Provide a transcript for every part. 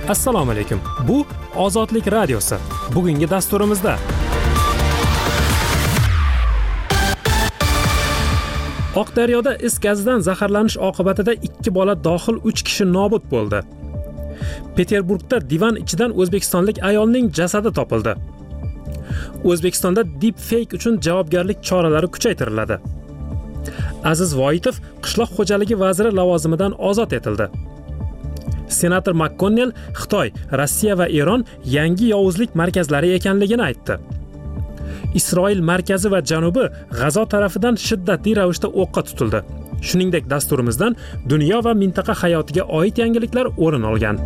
Assalomu alaykum. Bu Ozodlik radiosi. Bugungi dasturimizda Oqdaryoda is gazidan zaharlanish oqibatida 2 bola dohil 3 kishi nobud bo'ldi. Peterburgda divan ichidan o'zbekistonlik ayolning jasadi topildi. O'zbekistonda deepfake uchun javobgarlik choralari kuchaytiriladi. Aziz Voitov qishloq xo'jaligi vaziri lavozimidan ozod etildi. Senator McConnell Xitoy, Rossiya va Eron yangi yovuzlik markazlari ekanligini aytdi. Isroil markazi va janubi G'azo tarafidan shiddatli ravishda o'qqa tutildi. Shuningdek, dasturimizdan dunyo va mintaqa hayotiga oid yangiliklar o'rin olgan.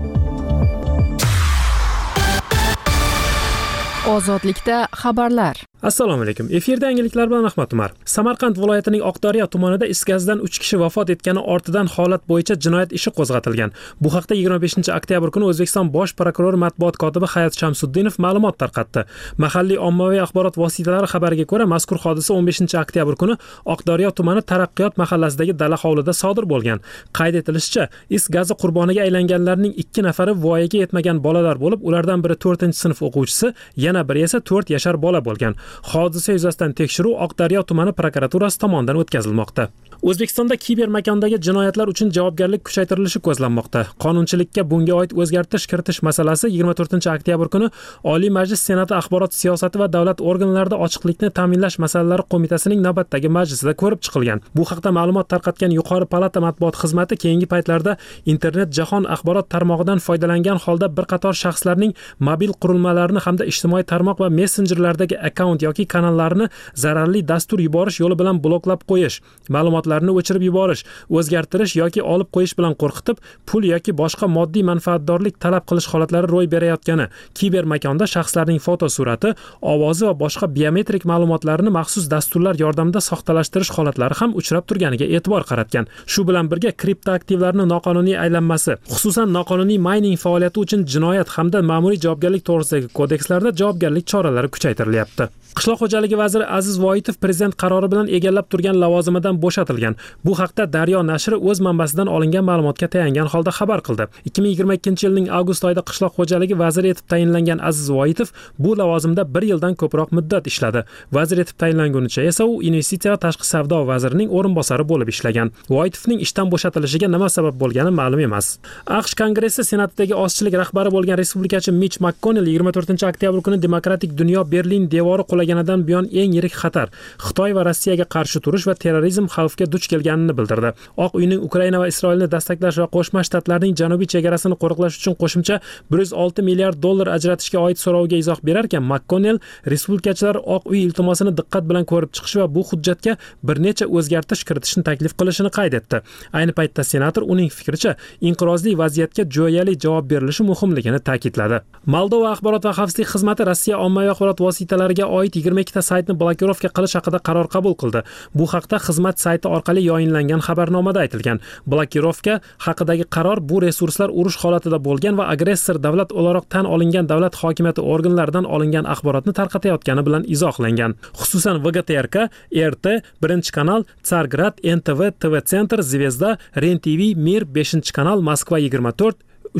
Ozodlikda xabarlar. Assalomu alaykum. Efirda yangiliklar bilan Ahmad Umar. Samarqand viloyatining Oqdaryo tumanida is gazidan 3 kishi vafot etgani ortidan holat bo'yicha jinoyat ishi qo'zg'atilgan. Bu haqda 25-oktyabr kuni O'zbekiston bosh prokurori matbuot kotibi Hayat Shamsuddinov ma'lumot tarqatdi. Mahalliy ommaviy axborot vositalari xabariga ko'ra, mazkur hodisa 15-oktyabr kuni Oqdaryo tumani Taraqqiyot mahallasidagi dala hovlida sodir bo'lgan. Qayd etilishicha, is gazi qurboniga aylanganlarning 2 nafari voyaga yetmagan bolalar bo'lib, ulardan biri 4-sinf o'quvchisi, yana biri esa 4 yashar bola bo'lgan. Hodisa yuzasidan tekshiruv Oqdaryo tumani prokuraturasi tomonidan o'tkazilmoqda. O'zbekistonda kiber makondagi jinoyatlar uchun javobgarlik kuchaytirilishi ko'zlanmoqda. Qonunchilikka bunga oid o'zgartirish kiritish masalasi 24-oktyabr kuni Oliy Majlis Senati axborot siyosati va davlat organlarida ochiqlikni ta'minlash masalalari qo'mitasining navbatdagi majlisida ko'rib chiqilgan. Bu haqda ma'lumot tarqatgan Yuqori palata matbuot xizmati keyingi paytlarda internet jahon axborot tarmog'idan foydalangan holda bir qator shaxslarning mobil qurilmalarini hamda ijtimoiy tarmoq va messenjerlardagi akkaunt yoki kanallarni zararli dastur yuborish yo'li bilan bloklab qo'yish, ma'lumotlarni o'chirib yuborish, o'zgartirish yoki olib qo'yish bilan qo'rqitib, pul yoki boshqa moddiy manfaatdorlik talab qilish holatlari ro'y berayotgani, kiber makonda shaxslarning fotosurati, ovozi va boshqa biometrik ma'lumotlarini maxsus dasturlar yordamida soxtalashtirish holatlari ham uchrab turganiga e'tibor qaratgan. Shu bilan birga kriptoaktivlarning noqonuniy aylanmasi, xususan noqonuniy mining faoliyati uchun jinoyat hamda ma'muriy javobgarlik to'g'risidagi kodekslarda javobgarlik choralari kuchaytirilyapti. Qishloq xo'jaligi vaziri Aziz Voitov prezident qarori bilan egallab turgan lavozimidan bo'shatilgan. Bu haqda Daryo nashri o'z manbasidan olingan ma'lumotga tayangan holda xabar qildi. 2022-yilning avgust oyida qishloq xo'jaligi vaziri etib tayinlangan Aziz Voitov bu lavozimda 1 yildan ko'proq muddat ishladi. Vazir etib tayinlangunicha esa u investitsiya va tashqi savdo vazirining o'rinbosari bo'lib ishlagan. Voitovning ishdan bo'shatilishiga nima sabab bo'lgani ma'lum emas. AQSh Kongressi Senatidagi ozchilik rahbari bo'lgan respublikachi Mitch McConnell 24-oktyabr kuni Demokratik dunyo Berlin devori qulaganidan buyon eng yirik xatar Xitoy va Rossiyaga qarshi turish va terrorizm xavfiga duch kelganini bildirdi. Oq uyning Ukraina va Isroilni dastaklash va Qo'shma Shtatlarning janubiy chegarasini qo'riqlash uchun qo'shimcha 106 milliard dollar ajratishga oid so'roviga izoh berarkan, McConnell respublikachilar Oq uy iltimosini diqqat bilan ko'rib chiqishi va bu hujjatga bir necha o'zgartirish kiritishni taklif qilishini qayd etdi. Ayni paytda senator uning fikricha inqirozli vaziyatga jo'yali javob berilishi muhimligini ta'kidladi. Moldova axborot va xavfsizlik xizmati Rossiya ommaviy axborot vositalariga oid 22 ta saytni blokirovka qilish haqida qaror qabul qildi. Bu haqda xizmat sayti orqali yoyinlangan xabarnomada aytilgan. Blokirovka haqidagi qaror bu resurslar urush holatida bo'lgan va agressor davlat o'laroq tan olingan davlat hokimiyati organlaridan olingan axborotni tarqatayotgani bilan izohlangan. Xususan VGTRK, RT, Birinchi kanal, Tsargrad, NTV, TV Center, Zvezda, REN-TV, Mir, 5-kanal, Moskva 24,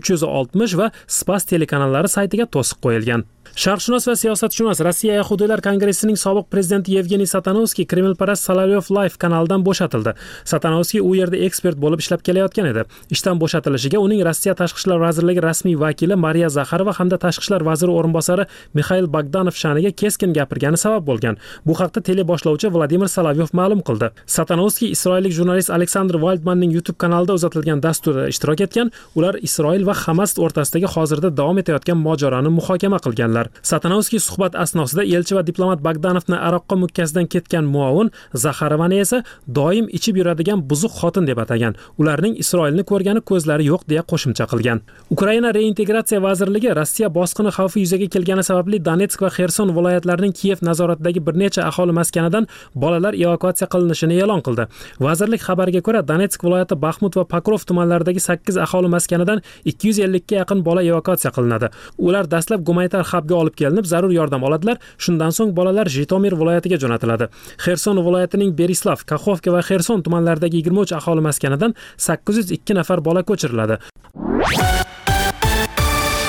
360 va Spas telekanallari saytiga to'siq qo'yilgan. Sharqshunos va siyosatshunos Rossiya Yahudiylar kongressining sobiq prezidenti Yevgeniy Satanovskiy Kremlparast Solovyov Live kanalidan bo'shatildi. Satanovskiy u yerda ekspert bo'lib ishlab kelayotgan edi. Ishdan bo'shatilishiga uning Rossiya Tashqi ishlar vazirligi rasmiy vakili Mariya Zakharova hamda Tashqi ishlar vaziri o'rinbosari Mikhail Bogdanov sha'niga keskin gapirgani sabab bo'lgan. Bu haqda teleboshlovchi Vladimir Solovyov ma'lum qildi. Satanovskiy isroillik jurnalist Aleksandr Waldmanning YouTube kanalida uzatilgan dasturda ishtirok etgan. Ular Isroil va Hamas o'rtasidagi hozirda davom etayotgan mojaroni muhokama qilganlar. Satanovskiy suhbat asnosida elchi va diplomat Bogdanovni aroqqa mukkasidan ketgan muavin Zakharovani esa doim ichib yuradigan buzuq xotin deb atagan. Ularning Isroilni ko'rgani ko'zlari yo'q deya qo'shimcha qilgan. Ukraina reintegratsiya vazirligi Rossiya bosqini xavfi yuzaga kelgani sababli Donetsk va Xerson viloyatlarining Kiyev nazoratidagi bir necha aholi maskanidan bolalar evakuatsiya qilinishini e'lon qildi. Vazirlik xabariga ko'ra, Donetsk viloyati Baxmut va Pokrov tumanlaridagi 8 aholi maskanidan 250 ga yaqin bola evakuatsiya qilinadi. Ular dastlab gumanitar hubga olib kelinib, zarur yordam oladilar. Shundan so'ng bolalar Jitomir viloyatiga jo'natiladi. Xerson viloyatining Berislav, Kakhovka va Xerson tumanlaridagi 23 aholi maskanidan 802 nafar bola ko'chiriladi.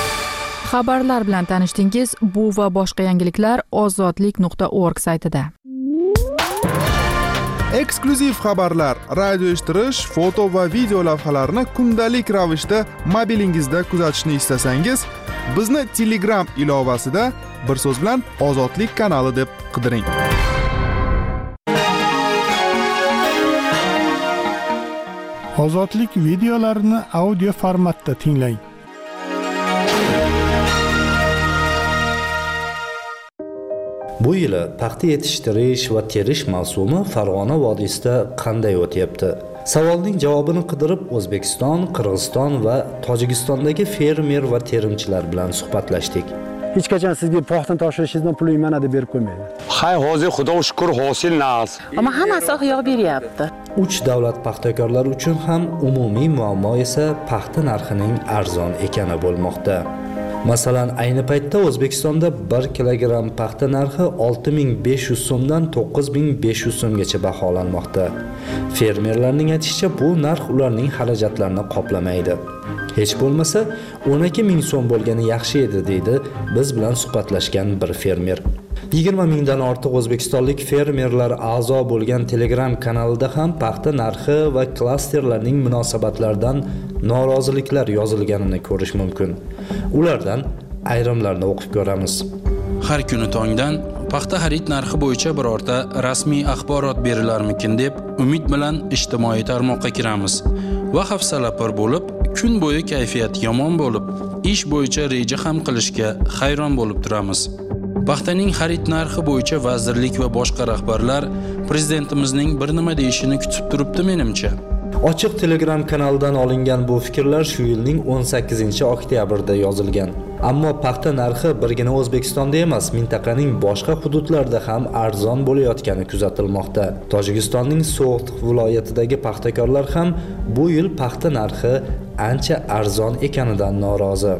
Xabarlar bilan tanishdingiz. Bu va boshqa yangiliklar ozodlik.org saytida. Eksklyuziv xabarlar, radio eshittirish, foto va video lavhalarni kundalik ravishda mobilingizda kuzatishni istasangiz, bizni Telegram ilovasida bir so'z bilan Ozodlik kanali deb qidiring. Ozodlik videolarini audio formatda tinglang. Bu yili paxta yetishtirish va terish mavsumi Farg'ona vodiysida qanday o'tyapti? Savolning javobini qidirib O'zbekiston, Qirg'iziston va Tojikistondagi fermer va terimchilar bilan suhbatlashdik. Hech qachon sizga paxtani topshirishingizdan pulni mana deb berib qo'ymaydi. Hay, hozir Xudo shukr hosil naqs. Ammo hammasi oqyoq beryapti. 3 davlat paxtakorlari uchun ham umumiy muammo esa paxta narxining arzon ekani bo'lmoqda. Masalan, ayni paytda O'zbekistonda 1 kilogramm paxta narxi 6500 so'mdan 9500 so'mgacha baholanmoqda. Fermerlarning aytishicha, bu narx ularning xarajatlarini qoplamaydi. Hech bo'lmasa 12 ming so'm bo'lgani yaxshi edi, deydi biz bilan suhbatlashgan bir fermer. 20 mingdan ortiq o'zbekistonlik fermerlar a'zo bo'lgan Telegram kanalida ham paxta narxi va klasterlarning munosabatlaridan noroziliklar yozilganini ko'rish mumkin. Ulardan ayrimlarini o'qib ko'ramiz. Har kuni tongdan paxta xarid narxi bo'yicha birorta rasmiy axborot berilarmikin deb umid bilan ijtimoiy tarmoqqa kiramiz va hafsalapar bo'lib, kun bo'yi kayfiyat yomon bo'lib, ish bo'yicha reja ham qilishga hayron bo'lib turamiz. Paxtaning xarid narxi bo'yicha vazirlik va boshqa rahbarlar prezidentimizning bir nima deyishini kutib turibdi menimcha. Ochiq Telegram kanalidan olingan bu fikrlar shu yilning 18-oktyabrda yozilgan. Ammo paxta narxi birgina O'zbekistonda emas, mintaqaning boshqa hududlarida ham arzon bo'layotgani kuzatilmoqda. Tojikistonning So'g'd viloyatidagi paxtakorlar ham bu yil paxta narxi ancha arzon ekanidan norozi.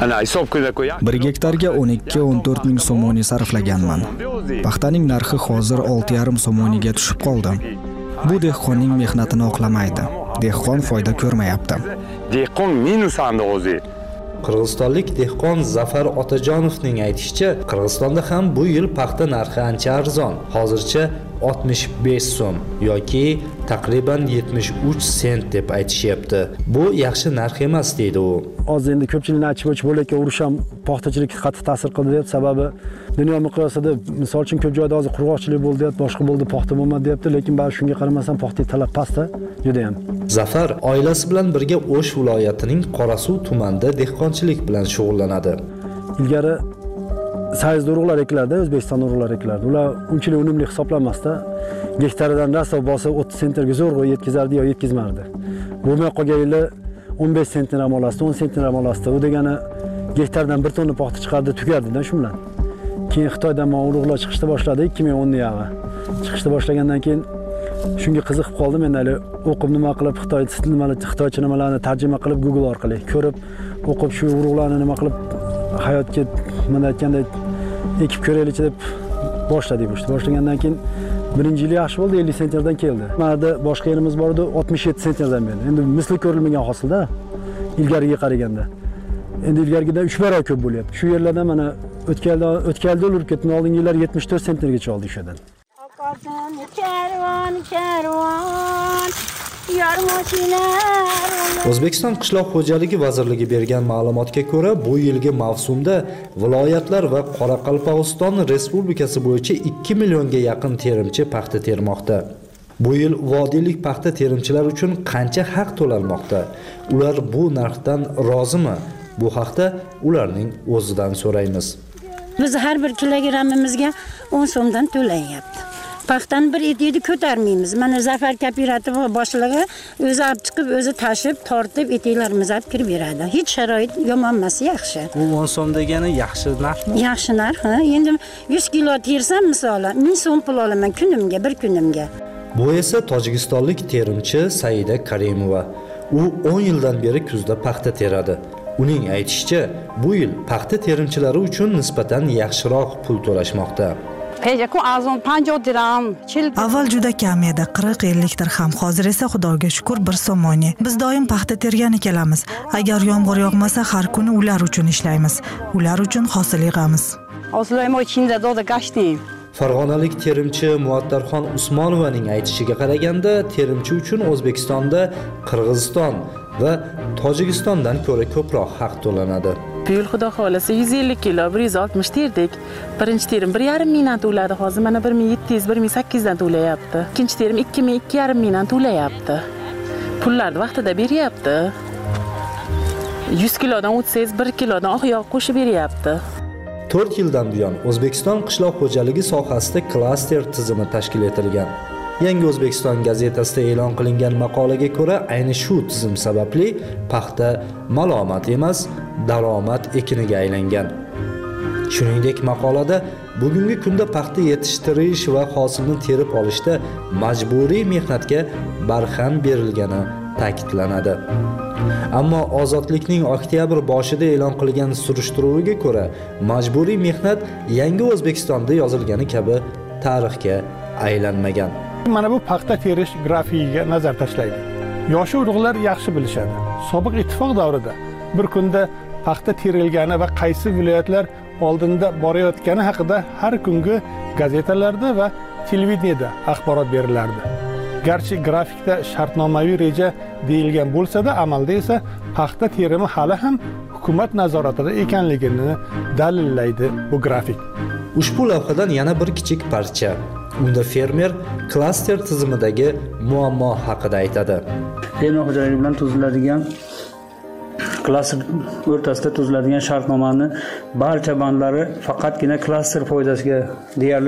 1 gektarga 12-14 ming so'moni sarflaganman. Paxtaning narxi hozir 6,5 so'moniga tushib qoldi. Bu dehqonning mehnatini oqlamaydi. Dehqon foyda ko'rmayapti. Dehqon minus anda o'zi. Qirg'izistonlik dehqon Zafar Otajonovning aytishicha, Qirg'izistonda ham bu yil paxta narxi ancha arzon. Hozircha 65 so'm yoki taqriban 73 sent deb aytishyapti. Bu yaxshi narx emas, deydi u. Hozir endi ko'pchilikni achib-ochib bo'layotgan urush ham paxtachilikka qattiq ta'sir qildi deb, sababi dunyo miqyosida misol uchun ko'p joyda hozir qurg'oqchilik bo'ldi deb, boshqa bo'ldi, paxta bo'lmadi deyapti, lekin bari shunga qaramasdan paxta talab pastda juda ham. Zafar oilasi bilan birga O'sh viloyatining Qorasuv tumanida dehqonchilik bilan shug'ullanadi. Ilgari sayz urug'lar ekilardi, O'zbekiston urug'lari ekilardi. Ular unchalik unumli hisoblanmasda, gektaridan raso bo'lsa 30 sentga zo'rg'a yetkazardi yo yetkazmardi. Bo'lmay qolgan yili 15 sentni ham olasdi, 10 sentni ham olasdi. U degani gektardan 1 tonna paxta chiqardi, tugardi-da shu bilan. Keyin Xitoydan urug'lar chiqishda boshladi 2010-yilda. Chiqishda boshlagandan keyin shunga qiziqib qoldim. Men hali o'qib nima qilib Xitoycha nimalarni tarjima qilib Google orqali ko'rib, o'qib shu urug'larni nima qilib hayotga mana aytgandek ekib ko'raylik deb boshladik. Boshlagandan keyin birinchi yil yaxshi bo'ldi, 50 sentdan keldi. Mana boshqa yerimiz bor edi, 67 sentdan berdi. Endi misli ko'rilmagan hosilda ilgariga qaraganda. Endi ilgarigidan 3 barobar ko'p bo'lyapti. Shu yerlarda mana o'tkalda olib ketdi, oldingi yillar 74 sentgacha oldi o'shadan. O'zbekiston Qishloq xo'jaligi vazirligi bergan ma'lumotga ko'ra, bu yilgi mavsumda viloyatlar va Qoraqalpog'iston Respublikasi bo'yicha 2 millionga yaqin terimchi paxta termoqda. Bu yil vodiylik paxta terimchilar uchun qancha haq to'lanmoqda? Ular bu narxdan rozimi? Bu haqda ularning o'zidan so'raymiz. Biz har bir kilogrammimizga 10 so'mdan to'lanyapti. Paxtani bir etiydi ko'tarmaymiz. Mana Zafar kooperativ boshlig'i o'zi olib chiqib, o'zi tashib, tortib etiklarimizni olib kirib beradi. Hech sharoit yomon emas, yaxshi. Bu 10 so'm degani yaxshi narxmi? Yaxshi narx, ha. Endi 100 kilo tersam, misol 1000 so'm pul olaman kunimga, bir kunimga. Bu esa tojikistonlik terimchi Saida Karimova. U 10 yildan beri kuzda paxta teradi. Uning aytishicha, bu yil paxta terimchilari uchun nisbatan yaxshiroq pul to'lashmoqda. Avval juda kam edi, 40-50 dirham. Hozir esa Xudoga shukr 1 somoni. Biz doim paxta tergan ekanmiz. Agar yomg'ir yog'masa, har kuni ular uchun ishlaymiz. Ular uchun hosil yig'amiz. Farg'onalik terimchi Muattarxon Usmonovaning aytishiga qaraganda, terimchi uchun O'zbekistonda Qirg'iziston va Tojikistondan ko'ra ko'proq haq to'lanadi. Bu yil xudo xolasa 150 kilo 160 terdik. Birinchi terim 1,5 mingdan to'ladi. Hozir mana 1700-1800 dan to'layapti. Ikkinchi terim 2000-2,5 mingdan to'layapti. Pullarni vaqtida beryapti. 100 kilodan o'tsangiz 1 kilodan oq yog' qo'shib beryapti. 4 yildan buyon O'zbekiston qishloq xo'jaligi sohasida klaster tizimi tashkil etilgan. Yangi O'zbekiston gazetasida e'lon qilingan maqolaga ko'ra, ayni shu tizim sababli paxta malomat emas, daromad ekiniga aylangan. Shuningdek, maqolada bugungi kunda paxta yetishtirish va hosilni terib olishda majburiy mehnatga barham berilgani ta'kidlanadi. Ammo ozodlikning oktyabr boshida e'lon qilgan surishtiruviga ko'ra, majburiy mehnat yangi O'zbekistonda yozilgani kabi tarixga aylanmagan. Mana bu paxta terish grafikiga nazar tashlaydi. Yosh urug'lar yaxshi bilishadi. Sobiq ittifoq davrida bir kunda paxta terilgani va qaysi viloyatlar oldinda borayotgani haqida har kungi gazetalarda va televideniyada axborot berilardi. Garchi grafikda shartnomaviy reja deyilgan bo'lsa-da, amalda esa paxta terimi hali ham hukumat nazoratida ekanligini dalillaydi bu grafik. Ushbu lavhadan yana bir kichik parcha. Unda fermer klaster tizimidagi muammo haqida aytadi. Fermer xo'jaligi bilan tuziladigan klaster o'rtasida tuziladigan shartnomani barcha bandlari faqatgina klaster foydasiga deyarli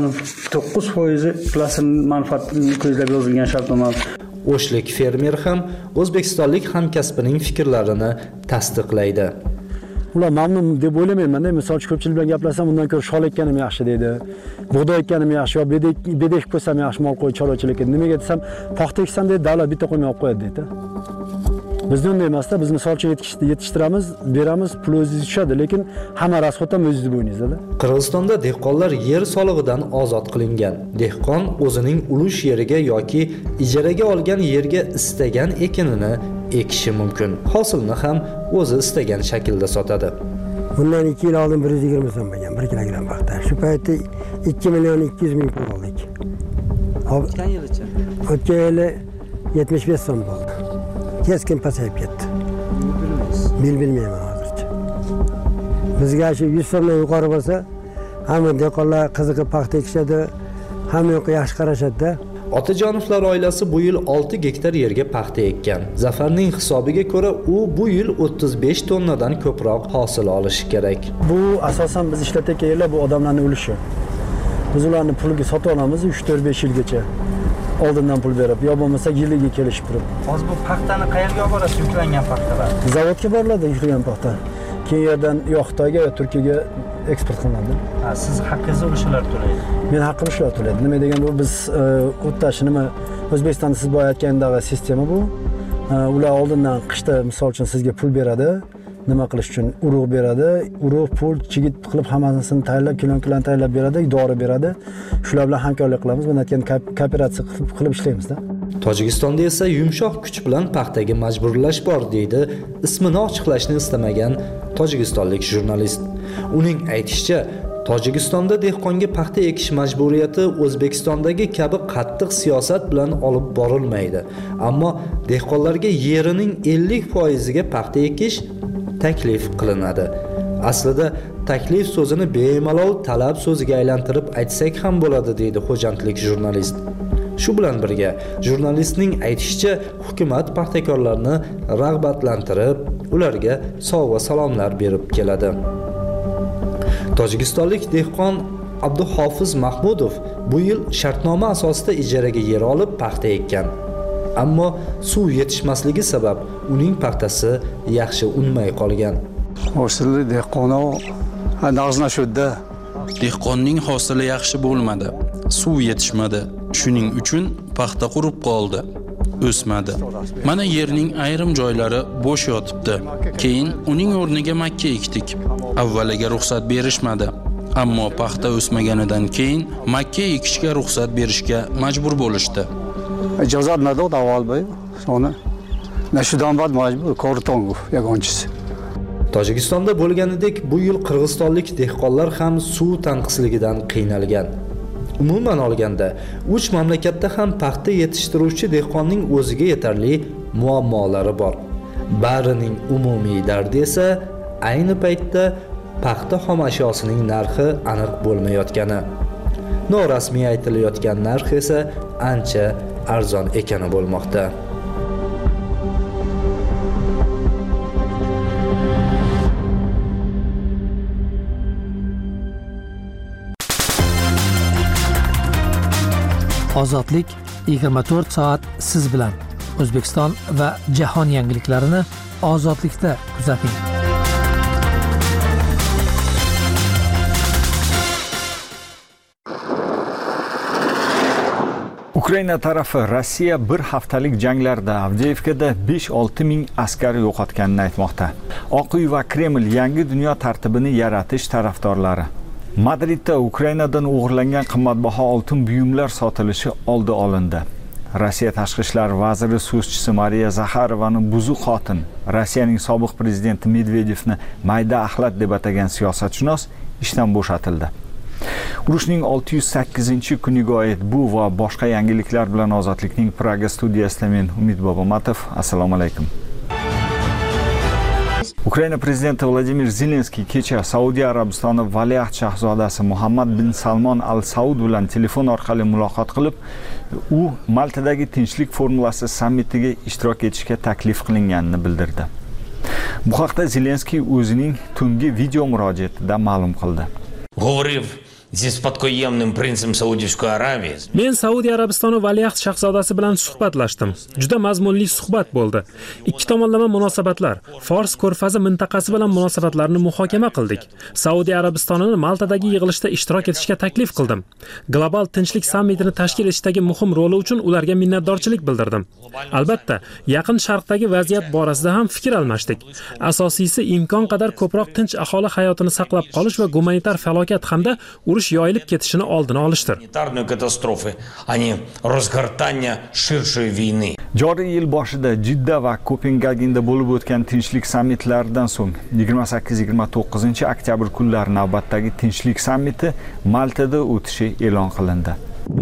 99% klaster manfaatini ko'zlab yozilgan shartnoma. O'shlik fermer ham o'zbekistonlik hamkasbining fikrlarini tasdiqlaydi. Ular mamnun deb o'ylamayman. Misol uchun ko'pchilik bilan gaplashsam, undan ko'ra shol ekkanim yaxshi deydi. Bug'doy ekkanim yaxshi yo bedek qo'ysam yaxshi mol qo'y chorvachilikka. Nimaga desam, paxta eksam deydi, davlat bitta qo'ymay olib qo'yadi deydi. Bizda unday emasda, biz misol uchun yetishtiramiz, beramiz, pul o'zingiz tushadi, lekin hamma rasxod ham o'zingiz bo'yningizda. Qirg'izistonda dehqonlar yer solig'idan ozod qilingan. Dehqon o'zining ulush yeriga yoki ijaraga olgan yerga istagan ekinini ekishi mumkin. Hosilni ham o'zi istagan shaklda sotadi. Bundan 2 yil oldin 120 so'm bo'lgan 1 kilogramm paxta. Shu paytda 2 million 200 ming pul oldik. O'tgan yilcha? O'tgan yili 75 so'm bo'ldi. Keskin pasayib ketdi. Bilmayman hozircha. Bizga shu 100 so'mdan yuqori bo'lsa, hamma dehqonlar qiziqib paxta ekishadi, hamma yoqqa yaxshi qarashadi-da. Otajonovlar oilasi bu yil 6 gektar yerga paxta ekkan. Zafarning hisobiga ko'ra, u bu yil 35 tonnadan ko'proq hosil olishi kerak. Bu asosan biz ishlatayotgan yerlar bu odamlarning ulushi. Biz ularni puliga sotib olamiz 3-4-5 yilgacha. Oldindan pul berib, yo bo'lmasa yiliga kelishib turib. Hozir bu paxtani qayerga olib borasiz, yuklangan paxtalar? Zavodga boriladi yuklangan paxta. Keyin yerdan yo Xitoyga yo Turkiyaga eksport qilinadi. Siz haqqingizni ular to'laydi. Men haqqim shular to'laydi. Nima degan bu biz o'ttashi nima O'zbekistonda siz boya aytgandagi sistema bu. Ular oldindan qishda misol uchun sizga pul beradi. Nima qilish uchun urug' beradi. Urug', pul, chigit qilib hammasini tayyorlab, kilon-kilon tayyorlab beradi, dori beradi. Shular bilan hamkorlik qilamiz. Bundan keyin kooperatsiya qilib ishlaymiz-da. Tojikistonda esa yumshoq kuch bilan paxtaga majburlash bor deydi ismini ochiqlashni istamagan tojikistonlik jurnalist. Uning aytishicha, Tojikistonda dehqonga paxta ekish majburiyati O'zbekistondagi kabi qattiq siyosat bilan olib borilmaydi. Ammo dehqonlarga yerining 50% ga paxta ekish taklif qilinadi. Aslida taklif so'zini bemalol talab so'ziga aylantirib aytsak ham bo'ladi deydi xo'jandlik jurnalist. Shu bilan birga jurnalistning aytishicha, hukumat paxtakorlarni rag'batlantirib, ularga sovg'a salomlar berib keladi. Tojikistonlik dehqon Abduhofiz Mahmudov bu yil shartnoma asosida ijaraga yer olib paxta ekkan. Ammo suv yetishmasligi sabab uning paxtasi yaxshi unmay qolgan. Hosili dehqonov nag'znashudda. Dehqonning hosili yaxshi bo'lmadi. Suv yetishmadi. Shuning uchun paxta qurib qoldi. O'smadi. Mana yerning ayrim joylari bo'sh yotibdi. Keyin uning o'rniga makka ekdik. Avvaliga ruxsat berishmadi. ammo paxta o'smaganidan keyin makka ekishga ruxsat berishga majbur bo'lishdi. Ijozat نداد اول به ona nashudan bad majbur korton guf yagonchisi. Tojikistonda bo'lganidek bu yil qirg'izistonlik dehqonlar ham suv tanqisligidan qiynalgan. Umuman olganda, uch mamlakatda ham paxta yetishtiruvchi dehqonning o'ziga yetarli muammolari bor. Barining umumiy dardi esa ayni paytda paxta xom ashyosining narxi aniq bo'lmayotgani. Norasmiy aytilayotgan narx esa ancha arzon ekani bo'lmoqda. Ozodlik 24 soat siz bilan. O'zbekiston va jahon yangiliklarini ozodlikda kuzating. Ukraina tarafi Rossiya bir haftalik janglarda Avdiivkada 5-6 ming askar yo'qotganini aytmoqda. Oq uy va Kreml yangi dunyo tartibini yaratish tarafdorlari. Madridda Ukrainadan o'g'irlangan qimmatbaho oltin buyumlar sotilishi oldi olindi. Rossiya tashqi ishlar vaziri so'zchisi Mariya Zaxarovaning buzuq xotin, Rossiyaning sobiq prezidenti Medvedevni mayda axlat deb atagan siyosatshunos ishdan bo'shatildi. Urushning 608-kuniga oid bu va boshqa yangiliklar bilan Ozodlikning Praga studiyasida men Umid Bobomatov. Assalomu alaykum. Ukraina prezidenti Vladimir Zelenskiy kecha Saudiya Arabistoni valiahd shahzodasi Muhammad bin Salmon Al Saud bilan telefon orqali muloqot qilib, u Maltadagi tinchlik formulasi sammitiga ishtirok etishga taklif qilinganini bildirdi. Bu haqda Zelenskiy o'zining tungi video murojaatida ma'lum qildi. Men Saudiya Arabistoni valiahd shahzodasi bilan suhbatlashdim. Juda mazmunli suhbat bo'ldi. Ikki tomonlama munosabatlar, Fors ko'rfazi mintaqasi bilan munosabatlarni muhokama qildik. Saudiya Arabistonini Maltadagi yig'ilishda ishtirok etishga taklif qildim. Global tinchlik sammitini tashkil etishdagi muhim roli uchun ularga minnatdorchilik bildirdim. Albatta, Yaqin Sharqdagi vaziyat borasida ham fikr almashdik. Asosiysi imkon qadar ko'proq tinch aholi hayotini saqlab qolish va gumanitar falokat hamda urush yoyilib ketishini oldini olishdir. Joriy yil boshida Jidda va Kopengagenda bo'lib o'tgan tinchlik sammitlaridan so'ng 28-29 oktyabr kunlari navbatdagi tinchlik sammiti Maltada o'tishi e'lon qilindi.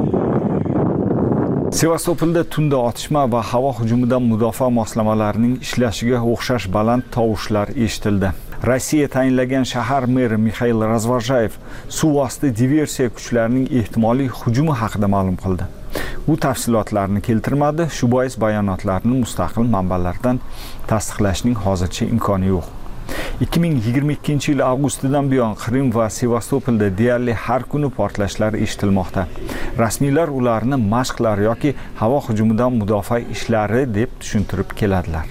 Sevastopolda tunda otishma va havo hujumidan mudofaa moslamalarining ishlashiga o'xshash baland tovushlar eshitildi. Rossiya tayinlagan shahar meri Mikhail Razvozhayev suvosti diversiya kuchlarining ehtimoliy hujumi haqida ma'lum qildi. U tafsilotlarni keltirmadi, shu bois bayonotlarni mustaqil manbalardan tasdiqlashning hozircha imkoni yo'q. 2022-yil avgustidan buyon Qrim va Sevastopolda deyarli har kuni portlashlar eshitilmoqda. Rasmiylar ularni mashqlar yoki havo hujumidan mudofaa ishlari deb tushuntirib keladilar.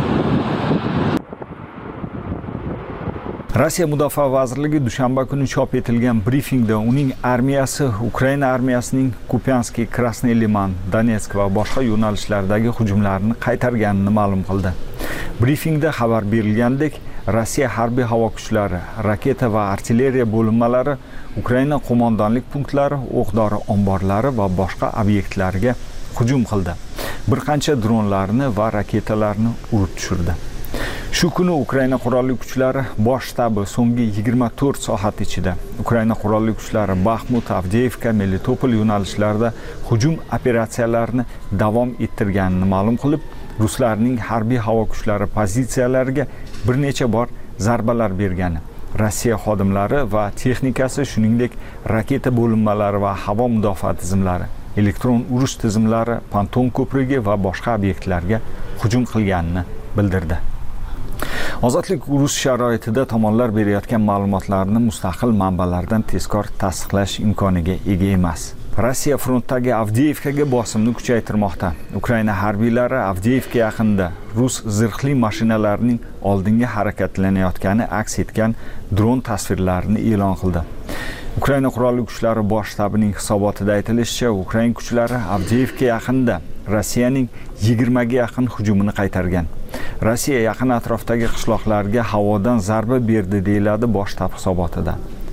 Rossiya Mudofaa vazirligi dushanba kuni chop etilgan brifingda uning armiyasi Ukraina armiyasining Kupianskiy, Krasnoy Liman, Donetsk va boshqa yo'nalishlardagi hujumlarni qaytarganini ma'lum qildi. Brifingda xabar berilgandek, Rossiya harbiy havo kuchlari, raketa va artilleriya bo'linmalari Ukraina qo'mondonlik punktlari, o'q-dori omborlari va boshqa obyektlarga hujum qildi. Bir qancha dronlarni va raketalarni urib tushirdi. Shu kuni Ukraina qurolli kuchlari bosh shtabi so'nggi 24 soat ichida Ukraina qurolli kuchlari Baxmut, Avdiivka, Melitopol yo'nalishlarida hujum operatsiyalarini davom ettirganini ma'lum qilib, ruslarning harbiy havo kuchlari pozitsiyalariga bir necha bor zarbalar bergani, Rossiya xodimlari va texnikasi, shuningdek raketa bo'linmalari va havo mudofaa tizimlari, elektron urush tizimlari, Panton ko'prigi va boshqa obyektlarga hujum qilganini bildirdi. Ozodlik urush sharoitida tomonlar berayotgan ma'lumotlarni mustaqil manbalardan tezkor tasdiqlash imkoniga ega emas. Rossiya frontdagi Avdiivkaga bosimni kuchaytirmoqda. Ukraina harbiylari Avdiivka yaqinida rus zirhli mashinalarining oldinga harakatlanayotgani aks etgan dron tasvirlarini e'lon qildi. Ukraina qurolli kuchlari bosh shtabining hisobotida aytilishicha, Ukraina kuchlari Avdiivka yaqinida Rossiyaning 20 ga yaqin hujumini qaytargan. Rossiya yaqin atrofdagi qishloqlarga havodan zarba berdi deyiladi bosh shtab hisobotida.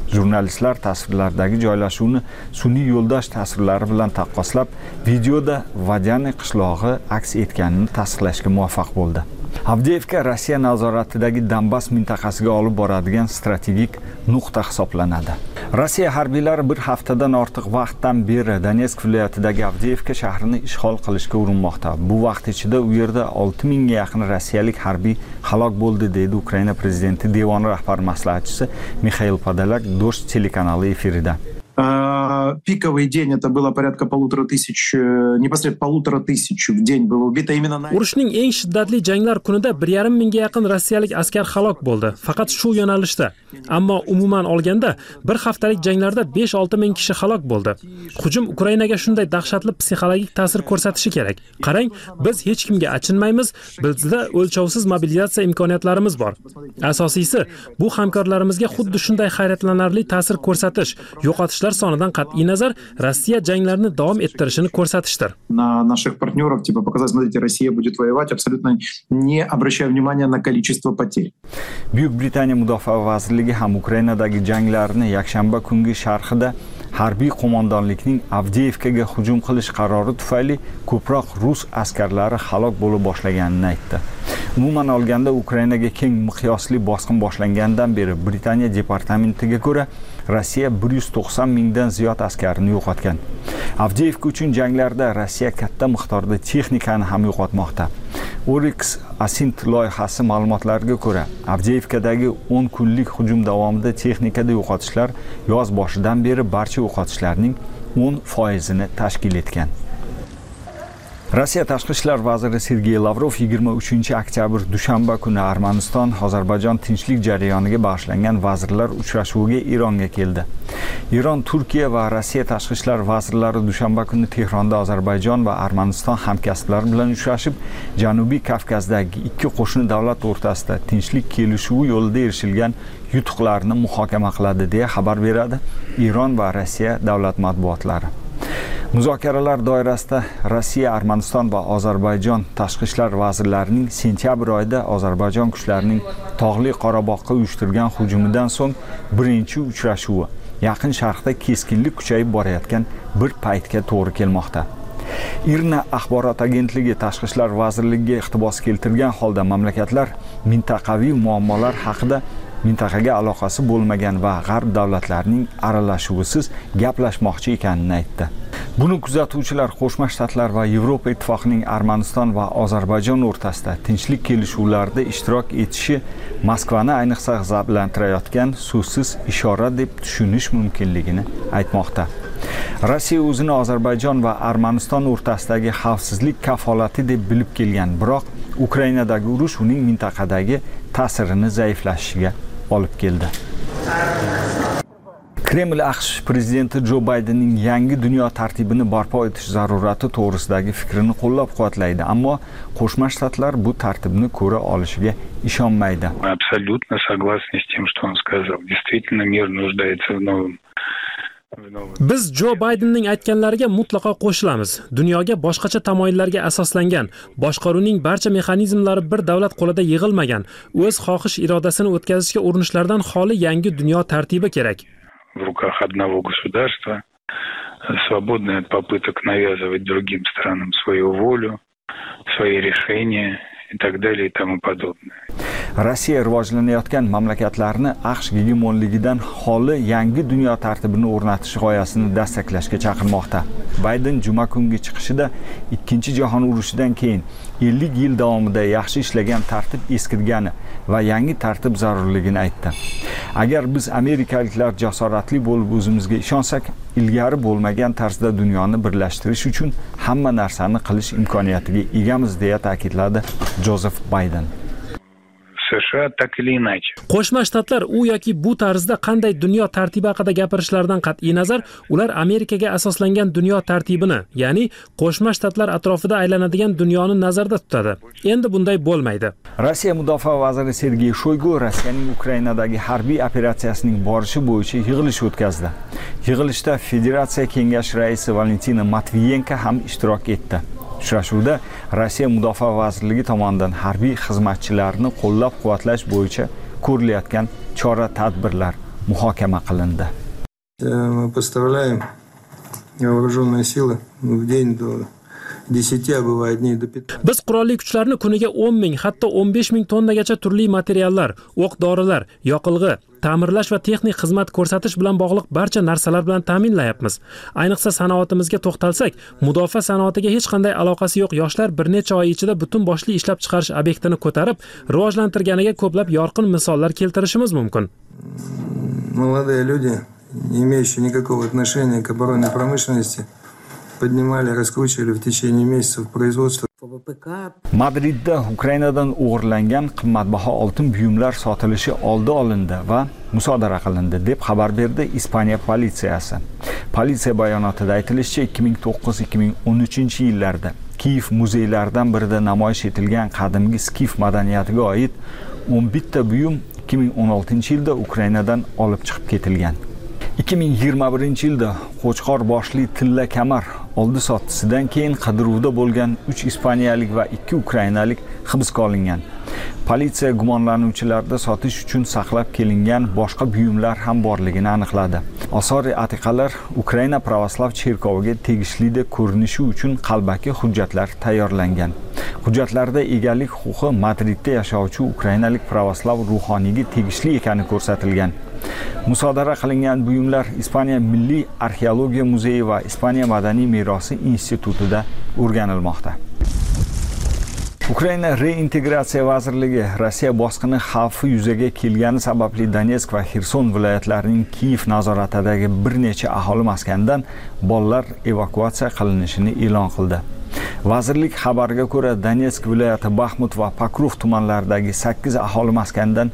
Jurnalistlar tasvirlardagi joylashuvni sun'iy yo'ldosh tasvirlari bilan taqqoslab, videoda Vodyane qishlog'i aks etganini tasdiqlashga muvaffaq bo'ldi. Avdiivka Rossiya nazoratidagi Donbass mintaqasiga olib boradigan strategik nuqta hisoblanadi. Rossiya harbiylari bir haftadan ortiq vaqtdan beri Donetsk viloyatidagi Avdiivka shahrini ishg'ol qilishga urinmoqda. Bu vaqt ichida u yerda 6000 ga yaqin rossiyalik harbiy halok bo'ldi, deydi Ukraina prezidenti devoni rahbar maslahatchisi Mixail Podolyak Дождь telekanali efirida. Пиковый день это было порядка 1500, непосредственно 1500 в день было убито именно на... Urushning eng shiddatli janglar kunida 1,5 ga yaqin rossiyalik askar halok bo'ldi, faqat shu yo'nalishda. Ammo umuman olganda bir haftalik janglarda 5-6 ming kishi halok bo'ldi. Hujum Ukrainaga shunday dahshatli psixologik ta'sir ko'rsatishi kerak. Qarang, biz hech kimga achinmaymiz, bizda o'lchovsiz mobilizatsiya imkoniyatlarimiz bor. Asosiysi, bu hamkorlarimizga xuddi shunday hayratlanarli ta'sir ko'rsatish, yo'qotishlar sonidan qat'iy nazar Rossiya janglarini davom ettirishini ko'rsatishdir. На наших партнеров типа показать, смотрите, Россия будет воевать, абсолютно не обращая внимания на количество потерь. Buyuk Britaniya Mudofaa vazirligi ham Ukrainadagi janglarni yakshanba kungi sharhida harbiy qo'mondonlikning Avdiivkaga hujum qilish qarori tufayli ko'proq rus askarlari halok bo'lib boshlaganini aytdi. Umuman olganda Ukrainaga keng miqyosli bosqin boshlangandan beri Britaniya departamentiga ko'ra Rossiya 190 mingdan ziyod askarini yo'qotgan. Avdiivka uchun janglarda Rossiya katta miqdorda texnikani ham yo'qotmoqda. Oryx Asint loyihasi ma'lumotlariga ko'ra, Avdiivkadagi 10 kunlik hujum davomida texnikada yo'qotishlar yoz boshidan beri barcha yo'qotishlarning 10% tashkil etgan. Rossiya Tashqi ishlar vaziri Sergey Lavrov 23-oktyabr dushanba kuni Armaniston Ozarbayjon tinchlik jarayoniga bag'ishlangan vazirlar uchrashuviga Eronga keldi. Eron, Turkiya va Rossiya Tashqi ishlar vazirlari dushanba kuni Tehronda Ozarbayjon va Armaniston hamkasblari bilan uchrashib, Janubiy Kavkazdagi ikki qo'shni davlat o'rtasida tinchlik kelishuvi yo'lida erishilgan yutuqlarni muhokama qiladi deya xabar beradi Eron va Rossiya davlat matbuotlari. Muzokaralar doirasida Rossiya, Armaniston va Ozarbayjon tashqi ishlar vazirlarining sentyabr oyida Ozarbayjon kuchlarining Tog'li Qorabog'ga uyushtirgan hujumidan so'ng birinchi uchrashuvi Yaqin Sharqda keskinlik kuchayib borayotgan bir paytga to'g'ri kelmoqda. IRNA axborot agentligi Tashqi ishlar vazirligiga iqtibos keltirgan holda mamlakatlar mintaqaviy muammolar haqida mintaqaga aloqasi bo'lmagan va g'arb davlatlarining aralashuvisiz gaplashmoqchi ekanini aytdi. Buni kuzatuvchilar Qo'shma Shtatlar va Yevropa Ittifoqining Armaniston va Ozarbayjon o'rtasida tinchlik kelishuvlarida ishtirok etishi Moskvani ayniqsa g'azablantirayotgan so'zsiz ishora deb tushunish mumkinligini aytmoqda. Rossiya o'zini Ozarbayjon va Armaniston o'rtasidagi xavfsizlik kafolati deb bilib kelgan, biroq Ukrainadagi urush uning mintaqadagi ta'sirini zaiflashishiga olib keldi. Kreml AQSh prezidenti Jo Baydenning yangi dunyo tartibini barpo etish zarurati to'g'risidagi fikrini qo'llab-quvvatlaydi, ammo Qo'shma Shtatlar bu tartibni ko'ra olishiga ishonmaydi. Абсолютно согласны с тем, что он сказал. Действительно, мир нуждается в новом. Biz Jo Baydenning aytganlariga mutlaqo qo'shilamiz. Dunyoga boshqacha tamoyillarga asoslangan, boshqaruvning barcha mexanizmlari bir davlat qo'lida yig'ilmagan, o'z xohish irodasini o'tkazishga urinishlardan xoli yangi dunyo tartibi kerak. В руках одного государства, свободное от попыток навязывать другим странам свою волю, свои решения и так далее и тому подобное. Rossiya rivojlanayotgan mamlakatlarni AQSh gegemonligidan xoli yangi dunyo tartibini o'rnatish g'oyasini dastaklashga chaqirmoqda. Bayden juma kungi chiqishida Ikkinchi jahon urushidan keyin 50 yil davomida yaxshi ishlagan tartib eskirgani va yangi tartib zarurligini aytdi. Agar biz amerikaliklar jasoratli bo'lib o'zimizga ishonsak, ilgari bo'lmagan tarzda dunyoni birlashtirish uchun hamma narsani qilish imkoniyatiga egamiz deya ta'kidladi Jozef Bayden. США так или иначе. Qo'shma Shtatlar u yoki bu tarzda qanday dunyo tartibi haqida gapirishlaridan qat'iy nazar, ular Amerikaga asoslangan dunyo tartibini, ya'ni Qo'shma Shtatlar atrofida aylanadigan dunyoni nazarda tutadi. Endi bunday bo'lmaydi. Rossiya Mudofaa vaziri Sergey Shoygu Rossiyaning Ukrainadagi harbiy operatsiyasining borishi bo'yicha yig'ilish o'tkazdi. Yig'ilishda Federatsiya Kengashi raisi Valentina Matviyenko ham ishtirok etdi. Uchrashuvda Rossiya Mudofaa vazirligi tomonidan harbiy xizmatchilarni qo'llab-quvvatlash bo'yicha ko'rilayotgan chora-tadbirlar muhokama qilindi. Мы поставляем вооруженные силы в день до 10, а бывает дней до 15. Biz qurolli kuchlarni kuniga 10 ming, hatto 15 ming tonnagacha turli materiallar, o'q-dorilar, yoqilg'i, ta'mirlash va texnik xizmat ko'rsatish bilan bog'liq barcha narsalar bilan ta'minlayapmiz. Ayniqsa sanoatimizga to'xtalsak, mudofaa sanoatiga hech qanday aloqasi yo'q yoshlar bir necha oy ichida butun boshli ishlab chiqarish obyektini ko'tarib, rivojlantirganiga ko'plab yorqin misollar keltirishimiz mumkin. Молодые люди, не имеющие никакого отношения к оборонной промышленности, поднимали, раскручивали в течение месяцев производство. Madridda Ukrainadan o'g'irlangan qimmatbaho oltin buyumlar sotilishi oldi olindi va musodara qilindi deb xabar berdi Ispaniya politsiyasi. Politsiya bayonotida aytilishicha, 2009-2013 yillarda Kiyev muzeylaridan birida namoyish etilgan qadimgi skif madaniyatiga oid 11 ta buyum 2016-yilda Ukrainadan olib chiqib ketilgan. 2021-yilda Qo'chqor boshli tilla kamar oldi sottisidan keyin qidiruvda bo'lgan 3 ispaniyalik va 2 ukrainalik hibsga olingan. Politsiya gumonlanuvchilarda sotish uchun saqlab kelingan boshqa buyumlar ham borligini aniqladi. Osori atiqalar Ukraina pravoslav cherkoviga tegishli deb ko'rinishi uchun qalbaki hujjatlar tayyorlangan. Hujjatlarda egalik huquqi Madridda yashovchi ukrainalik pravoslav ruhoniyga tegishli ekani ko'rsatilgan. Musodara qilingan buyumlar Ispaniya Milliy arxeologiya muzeyi va Ispaniya madaniy merosi institutida o'rganilmoqda. Ukraina reintegratsiya vazirligi Rossiya bosqini xavfi yuzaga kelgani sababli Donetsk va Xerson viloyatlarining Kiyev nazoratidagi bir necha aholi maskanidan bolalar evakuatsiya qilinishini e'lon qildi. Vazirlik xabariga ko'ra, Donetsk viloyati Baxmut va Pokrov tumanlaridagi 8 aholi maskanidan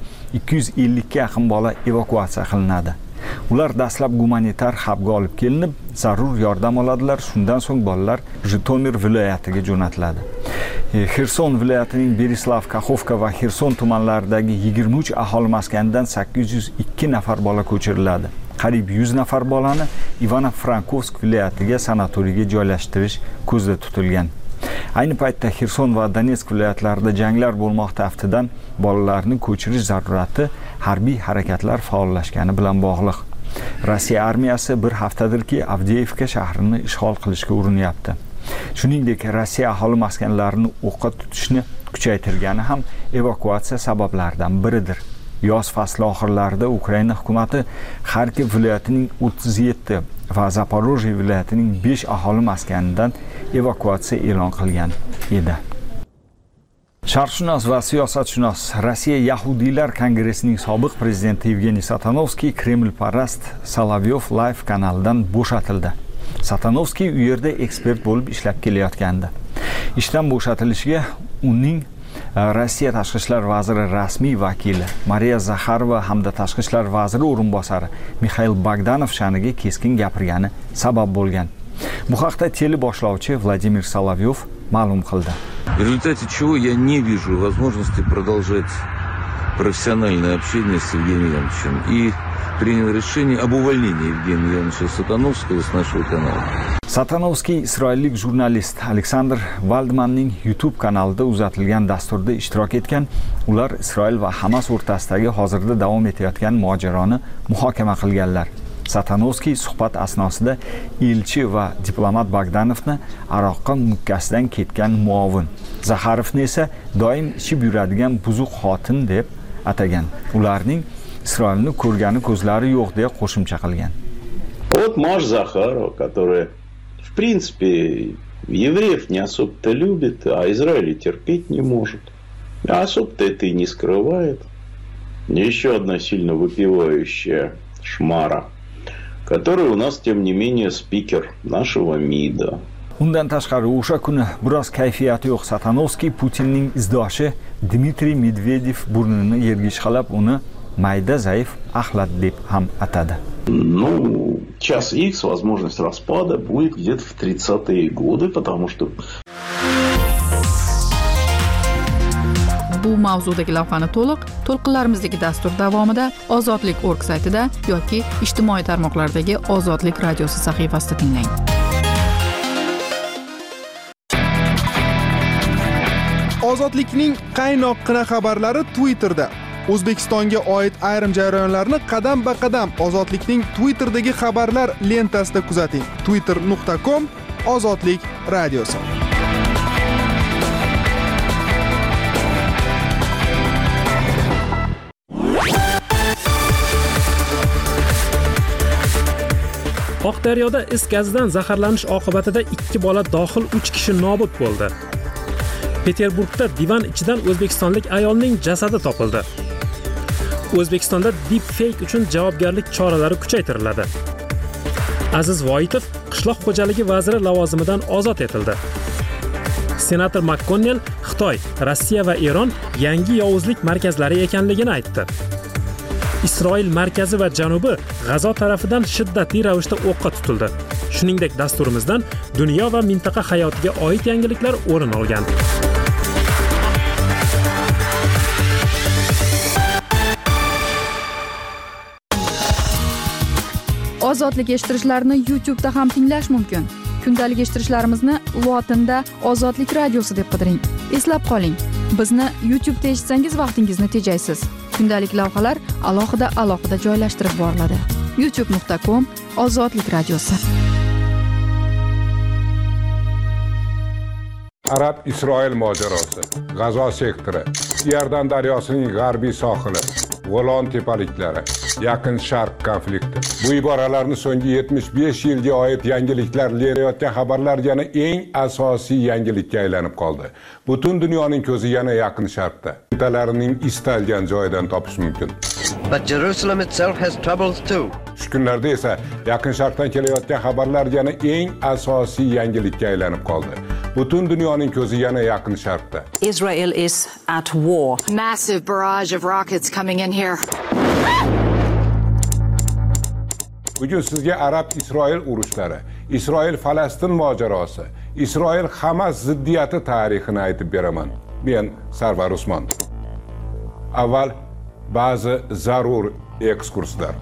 250 ga yaqin bola evakuatsiya qilinadi. Ular dastlab gumanitar hubga olib kelinib, zarur yordam oladilar. Shundan so'ng bolalar Jitomir viloyatiga jo'natiladi. Xerson viloyatining Berislav, Kaxovka va Xerson tumanlaridagi 23 aholi maskanidan 802 nafar bola ko'chiriladi. Qariyb 100 nafar bolani Ivano-Frankovsk viloyatiga sanatoriyga joylashtirish ko'zda tutilgan. Ayni paytda Xerson va Donetsk viloyatlarida janglar bo'lmoqda. Aftidan bolalarni ko'chirish zarurati harbiy harakatlar faollashgani bilan bog'liq. Rossiya armiyasi bir haftadirki Avdeyevka shahrini ishg'ol qilishga urinyapti. Shuningdek, Rossiya aholi maskanlarini o'qqa tutishni kuchaytirgani ham evakuatsiya sabablaridan biridir. Yoz fasli oxirlarida Ukraina hukumatı Kharkiv viloyatining 37 va Zaporojye viloyatining 5 aholi maskanidan evakuatsiya e'lon qilgan edi. Sharqshunos va siyosatshunos Rossiya Yahudiylar kongressining sobiq prezidenti Yevgeniy Satanovskiy Kremlparast Solovyov Live kanalidan bo'shatildi. Satanovskiy u yerda ekspert bo'lib ishlab kelayotgandi. Ishdan bo'shatilishiga uning Rossiya tashqi ishlar vaziri rasmiy vakili Mariya Zakharova hamda tashqi ishlar vaziri o'rinbosari Mikhail Bogdanov sha'niga keskin gapirgani sabab bo'lgan. Bu haqda teleboshlovchi Vladimir Solovyov ma'lum qildi. В результате чего я не вижу возможности продолжать профессиональное общение с Евгением Ивановичем и принял решение об увольнении Евгения Ивановича Сатановского с нашего канала. Satanovskiy isroillik jurnalist Aleksandr Valdmanning YouTube kanalida uzatilgan dasturda ishtirok etgan. Ular Isroil va Hamas o'rtasidagi hozirda davom etayotgan mojaroni muhokama qilganlar. Satanovskiy suhbat asnosida elchi va diplomat Bogdanovni Aroqqa mukkasidan ketgan muovin, Zakharovni esa doim ichib yuradigan buzuq xotin deb atagan. Ularning Isroilni ko'rgani ko'zlari yo'q deb qo'shimcha qilgan. Вот Маш Захарова, которая в принципе евреев не особо-то любит, а Израиль терпеть не может. А особо-то это и не скрывает. Еще одна сильно выпивающая шмара, который у нас, тем не менее, спикер нашего МИДа. Undan tashqari o'sha kuni biroz kayfiyati yo'q Satanovskiy Putinning izdoshi Dmitriy Medvedev burnini yerga ishqalab uni mayda zaif axlat deb ham atadi. Ну, час X, возможность распада будет где-то в 30-е годы, потому что... Bu mavzudagi lavhani to'lqinlarimizdagi dastur davomida Ozodlik.org saytida yoki ijtimoiy tarmoqlardagi Ozodlik radiosi sahifasida tinglang. Ozodlikning qaynoqqina xabarlari Twitterda. O'zbekistonga oid ayrim jarayonlarni qadam-ba-qadam Ozodlikning Twitter'dagi xabarlar lentasida kuzating. twitter.com/ozodlik radiosi. Oqdaryoda is gazidan zaharlanish oqibatida 2 bola dohil 3 kishi nobud bo'ldi. Peterburgda divan ichidan o'zbekistonlik ayolning jasadi topildi. O'zbekistonda deepfake uchun javobgarlik choralari kuchaytiriladi. Aziz Voitov qishloq xo'jaligi vaziri lavozimidan ozod etildi. Senator McConnell Xitoy, Rossiya va Eron yangi yovuzlik markazlari ekanligini aytdi. Isroil markazi va janubi G'azo tarafidan shiddatli ravishda o'qqa tutildi. Shuningdek, dasturimizdan dunyo va mintaqa hayotiga oid yangiliklar o'rin olgan. Ozodlik eshittirishlarni YouTube'da ham tinglash mumkin. Kundalik eshittirishlarimizni lotinda Ozodlik radiosi deb qidiring. Eslab qoling, bizni YouTube'da eshitsangiz vaqtingizni tejaysiz. Kundalik lavhalar alohida joylashtirib boriladi. youtube.com/ozodlik radiosi. Arab-Isroil mojarosi, G'azo sektori, Iordan daryosining g'arbiy sohili, Golan tepaliklari, Yaqin Sharq konflikti. Bu iboralarni so'nggi 75 yilga oid yangiliklar berayotgan xabarlar yana eng asosiy yangilikka aylanib qoldi. Butun dunyoning ko'zi yana Yaqin Sharqda. Bitalarining istalgan joyidan topish mumkin. But Jerusalem itself has troubles too. Shu kunlarda esa Yaqin Sharqdan kelayotgan xabarlar yana eng asosiy yangilikka aylanib qoldi. Butun dunyoning ko'zi yana Yaqin Sharqda. Israel is at war. Massive barrage of rockets coming in here. Bugun sizga Arab-Isroil urushlari, Isroil-Falastin mojarosi, Isroil-Hamas ziddiyati tarixini aytib beraman. Men Sarvar Usmon. Avval ba'zi zarur ekskurslar.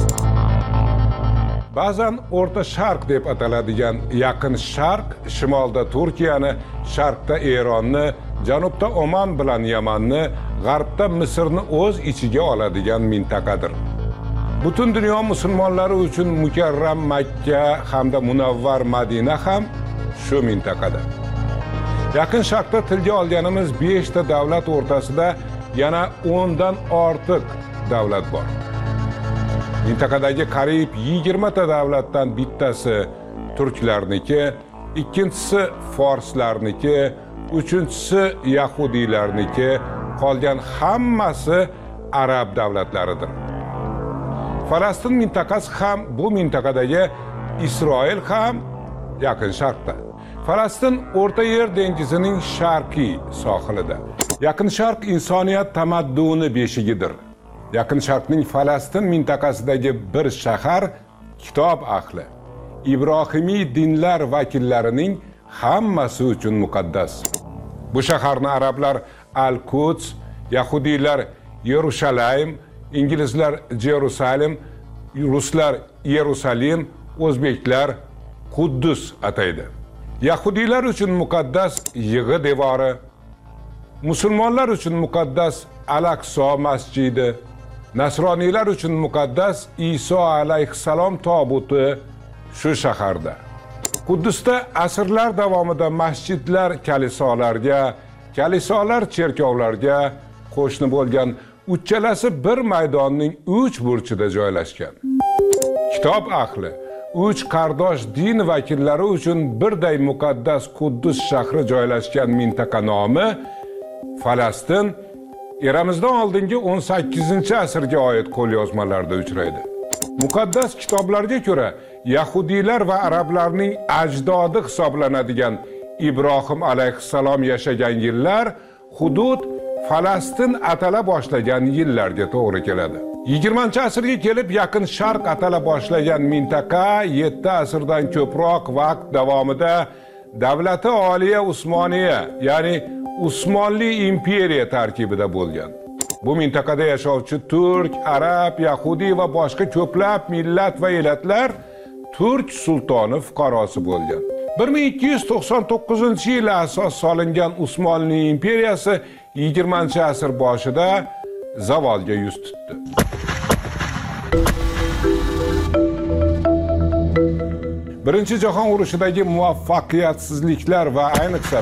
Ba'zan O'rta Sharq deb ataladigan Yaqin Sharq shimolda Turkiyani, sharqda Eronni, janubda Oman bilan Yamanni, g'arbda Misrni o'z ichiga oladigan mintaqadir. Butun dunyo musulmonlari uchun mukarram Makka hamda munavvar Madina ham shu mintaqada. Yaqin Sharqda tilga olganimiz 5 ta davlat o'rtasida yana 10 dan ortiq davlat bor. Mintaqadagi qariyb 20 ta davlatdan bittasi turklarniki, ikkinchisi forslarniki, uchinchisi yahudiylarniki, qolgan hammasi arab davlatlaridir. Falastin mintaqasi ham bu mintaqadagi Isroil ham Yaqin Sharqda. Falastin O'rta Yer dengizining sharqiy sohilida. Yaqin Sharq insoniyat tamadduni beshigidir. Yaqin Sharqning Falastin mintaqasidagi bir shahar kitob ahli, ibrohimiy dinlar vakillarining hammasi uchun muqaddas. Bu shaharni arablar Al-Quds, yahudiylar Yerushalayim, inglizlar Jerusalem, ruslar Yerusalim, o'zbeklar Quddus ataydi. Yahudiylar uchun muqaddas Yig'i devori, musulmonlar uchun muqaddas Al-Aqso masjidi, nasroniylar uchun muqaddas Iso alayhissalom tobuti shu shaharda. Quddusda asrlar davomida masjidlar kalisolar cherkovlarga qo'shni bo'lgan, uchalasi bir maydonning 3 burchida joylashgan. Kitob ahli 3 qardosh din vakillari uchun birday muqaddas Quddus shahri joylashgan mintaqa nomi Falastin eramizdan oldingi 18-asrga oid qo'lyozmalarda uchraydi. Muqaddas kitoblarga ko'ra yahudiylar va arablarning ajdodi hisoblanadigan Ibrohim alayhissalom yashagan yillar hudud Falastin atala boshlagan yillarga to'g'ri keladi. 20-asrga kelib Yaqin Sharq atala boshlagan mintaqa 7 asrdan ko'proq vaqt davomida davlati oliya Usmoniya, ya'ni Usmonli imperiya tarkibida bo'lgan. Bu mintaqada yashovchi turk, arab, yahudiy va boshqa ko'plab millat va elatlar turk sultoni fuqarosi bo'lgan. 1299-yili asos solingan Usmonli imperiyasi 20-asr boshida zavolga yuz tutdi. Birinchi jahon urushidagi muvaffaqiyatsizliklar va ayniqsa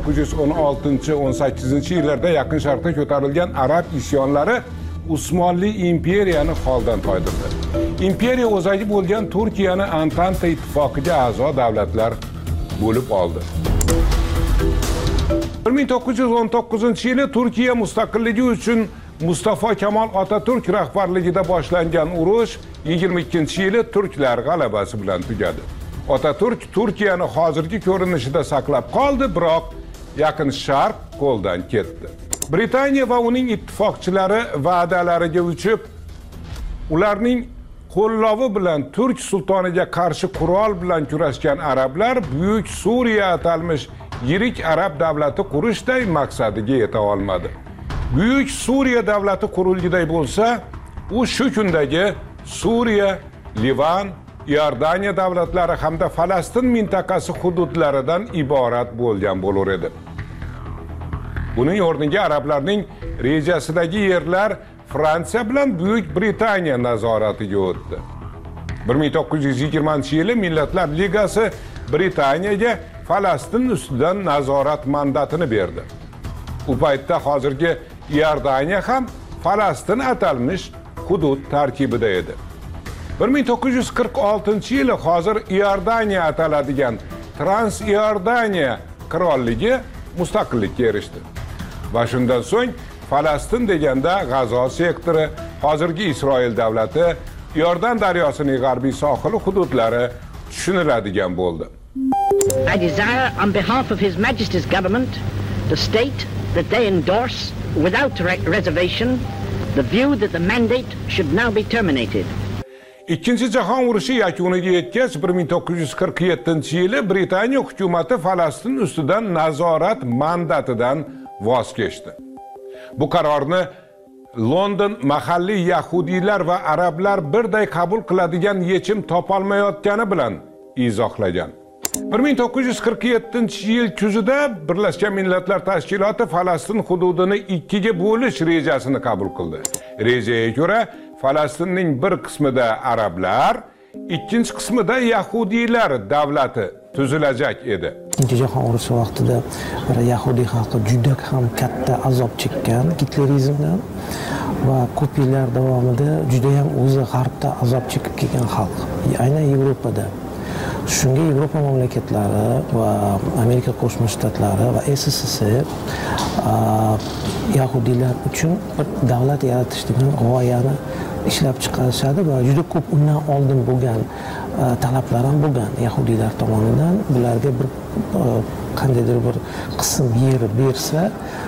1916-18 yillarda Yaqin Sharqda ko'tarilgan arab isyonlari Usmonli imperiyani holdan toydirdi. Imperiya o'zagi bo'lgan Turkiyani Antanta ittifoqiga a'zo davlatlar bo'lib oldi. 1919-yili Turkiya mustaqilligi uchun Mustafa Kemal Atatürk rahbarligida boshlangan urush 22-yili turklar g'alabasi bilan tugadi. Atatürk Turkiyani hozirgi ko'rinishida saqlab qoldi, biroq Yaqin Sharq qo'ldan ketdi. Britaniya va uning ittifoqchilari va'dalariga uchib, ularning qo'llovi bilan Turk sultoniga qarshi qurol bilan kurashgan arablar Buyuk Suriya atalmish yirik arab davlati qurishday maqsadiga yeta olmadi. Buyuk Suriya davlati qurilgiday bo'lsa, u shu kundagi Suriya, Livan, Iordaniya davlatlari hamda Falastin mintaqasi hududlaridan iborat bo'lgan bo'lar edi. Buning o'rniga arablarning rejasidagi yerlar Fransiya bilan Buyuk Britaniya nazoratiga o'tdi. 1920-yili Millatlar Ligasi Britaniyaga Falastin ustidan nazorat mandatini berdi. U paytda hozirgi Iordaniya ham Falastin atalmish hudud tarkibida edi. 1946-yili hozir Iordaniya ataladigan Trans-Iordaniya qirolligi mustaqillikka erishdi. Va shundan so'ng Falastin deganda G'azo sektori, hozirgi Isroil davlati, Iordan daryosining g'arbiy sohili hududlari tushuniladigan bo'ldi. I desire on behalf of His Majesty's government to state that they endorse without reservation the view that the mandate should now be terminated. Ikkinchi jahon urushi yakuniga yetgach 1947-yili Britaniya hukumati Falastin ustidan nazorat mandatidan voz kechdi. Bu qarorni London mahalliy yahudiylar va arablar birday qabul qiladigan yechim topolmayotgani bilan izohlagan. 1947-yil kuzida Birlashgan Millatlar Tashkiloti Falastin hududini ikkiga bo'lish rejasini qabul qildi. Rejaga ko'ra Falastinning bir qismida arablar, ikkinchi qismida yahudiylar davlati tuzilajak edi. Ikkinchi jahon urushi vaqtida yahudiy xalqi juda ham katta azob chekkan gitlerizmdan va ko'p yillar davomida juda ham o'zi g'arbda azob chekib kelgan xalq, aynan Yevropada. Shunga Yevropa mamlakatlari va Amerika Qo'shma Shtatlari va SSSR yahudiylar uchun bir davlat yaratish degan g'oyani ishlab chiqarishadi va juda ko'p undan oldin bo'lgan talablar ham bo'lgan yahudiylar tomonidan. Bularga bir qandaydir bir qism yer bersa,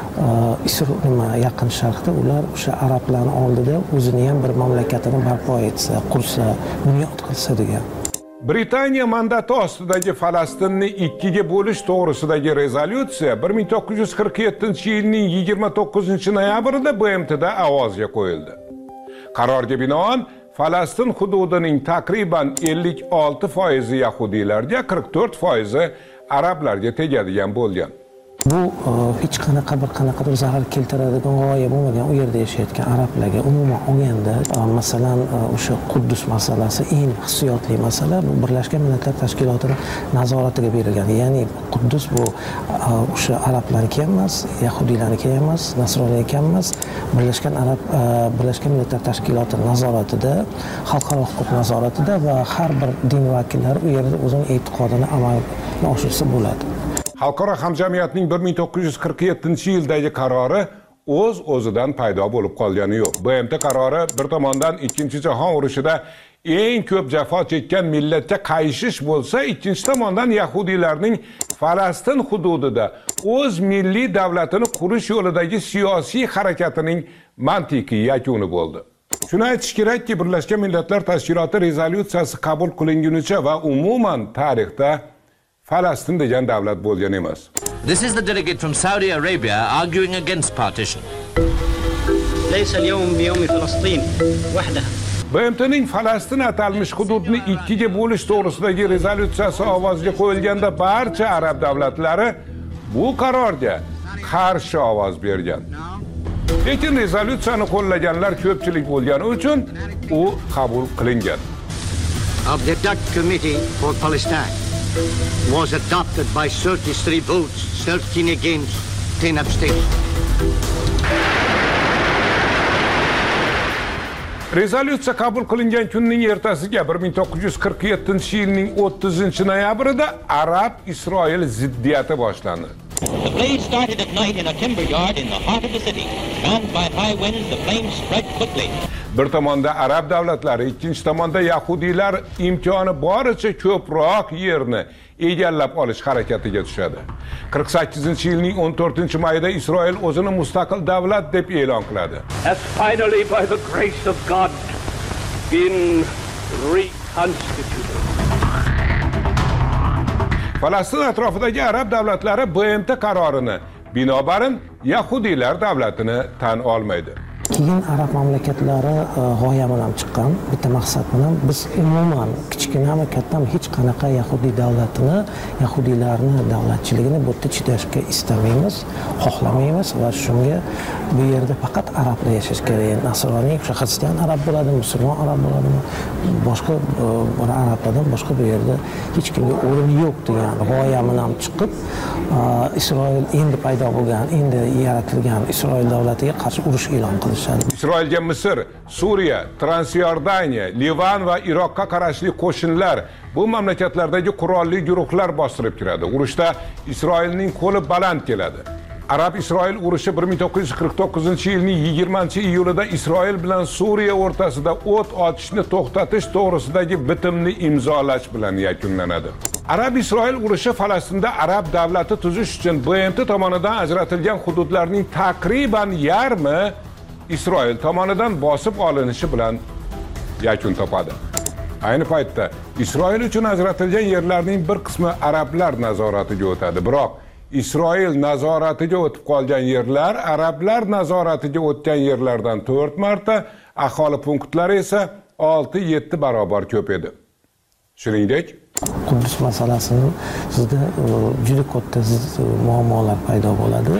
Yaqin Sharqda ular o'sha arablarning oldida o'zini ham bir mamlakatini barpo etsa, qursa, bunyod qilsa degan. Britaniya mandati ostidagi Falastinni ikkiga bo'lish to'g'risidagi rezolyutsiya 1947-yilning 29-noyabrida BMTda ovozga qo'yildi. Qarorga binoan Falastin hududining takriban 56% yahudiylarga, 44% arablarga tegadigan bo'lgan. Bu hech qanaqadir zarar keltiradigan g'oya bo'lmagan u yerda yashayotgan arablarga umuman olganda, masalan, o'sha Quddus masalasi eng hissiyotli masala. Bu Birlashgan Millatlar Tashkilotining nazoratiga berilgan. Ya'ni Quddus bu o'sha arablarniki emas, yahudiylarniki emas, nasroniylarniki emas, Birlashgan Millatlar Tashkiloti nazoratida, xalqaro huquq nazoratida va har bir din vakillari u yerda o'zining e'tiqodini amalga oshirsa bo'ladi. Xalqaro hamjamiyatning 1947-yildagi qarori o'z-o'zidan paydo bo'lib qolgani yo'q. BMT qarori bir tomondan Ikkinchi jahon urushida eng ko'p jafo chekkan millatga qayishish bo'lsa, ikkinchi tomondan yahudiylarning Falastin hududida o'z milliy davlatini qurish yo'lidagi siyosiy harakatining mantiqiy yakuni bo'ldi. Shuni aytish kerakki, Birlashgan Millatlar Tashkiloti rezolyutsiyasi qabul qilingunicha va umuman tarixda Falastin degan davlat bo'lgan emas. This is the delegate from Saudi Arabia arguing against partition. ليس اليوم بيوم فلسطين وحدها. BMTning Falastin atalmish hududni ikkiga bo'lish to'g'risidagi rezolyutsiyasi ovozga qo'yilganda barcha arab davlatlari bu qarorga qarshi ovoz bergan. Lekin rezolyutsiyani qo'llaganlar ko'pchilik bo'lgani uchun u qabul qilingan. Of the Dutch Committee for Palestine was adopted by 33 votes, 13 against, 10 abstentions. Rezolyutsiya qabul qilingan kunning ertasiga 1947-yilning 30-noyabrida Arab-Isroil ziddiyati boshlandi. The blaze started at night in a timber yard in the heart of the city. Fanned by high winds, the flames spread quickly. Bir tomonda arab davlatlari, ikkinchi tomonda yahudiylar imkoni boricha ko'proq yerni egallab olish harakatiga tushadi. 48-yilning 14-mayida Isroil o'zini mustaqil davlat deb e'lon qiladi. Has finally by the grace of God been reconstituted. Falastin atrofidagi arab davlatlari BMT qarorini binobarin yahudiylar davlatini tan olmaydi. Keyin arab mamlakatlari g'oya bilan chiqqan, bitta maqsad bilan biz umuman kichkinami kattami hech qanaqa yahudiy davlatini, yahudiylarni davlatchiligini bu yerda chidashga istamaymiz, xohlamaymiz va shunga bu yerda faqat arablar yashash kerak. Nasroniy, xristian arab bo'ladimi, musulmon arab bo'ladimi, boshqa arablardan boshqa bu yerda hech kimga o'rin yo'q degan g'oya bilan chiqib, Isroil endi paydo bo'lgan, endi yaratilgan Isroil davlatiga qarshi urush e'lon qildi. Isroilga Misr, Suriya, Transyordaniya, Livan va Iroqqa qarashli qo'shinlar bu mamlakatlardagi qurolli guruhlar bostirib kiradi. Urushda Isroilning qo'li baland keladi. Arab-Isroil urushi 1949-yilning 20-iyulida Isroil bilan Suriya o'rtasida o't ochishni to'xtatish to'g'risidagi bitimni imzolash bilan yakunlanadi. Arab-Isroil urushi Falastinda arab davlati tuzish uchun BMT tomonidan ajratilgan hududlarning taqriban yarmi Isroil tomonidan bosib olinishi bilan yakun topadi. Ayni paytda Isroil uchun ajratilgan yerlarning bir qismi arablar nazoratiga o'tadi. Biroq Isroil nazoratiga o'tib qolgan yerlar arablar nazoratiga o'tgan yerlardan 4 marta, aholi punktlari esa 6-7 barobar ko'p edi. Shuningdek, Quddus masalasini sizda juda katta muammolar paydo bo'ladi.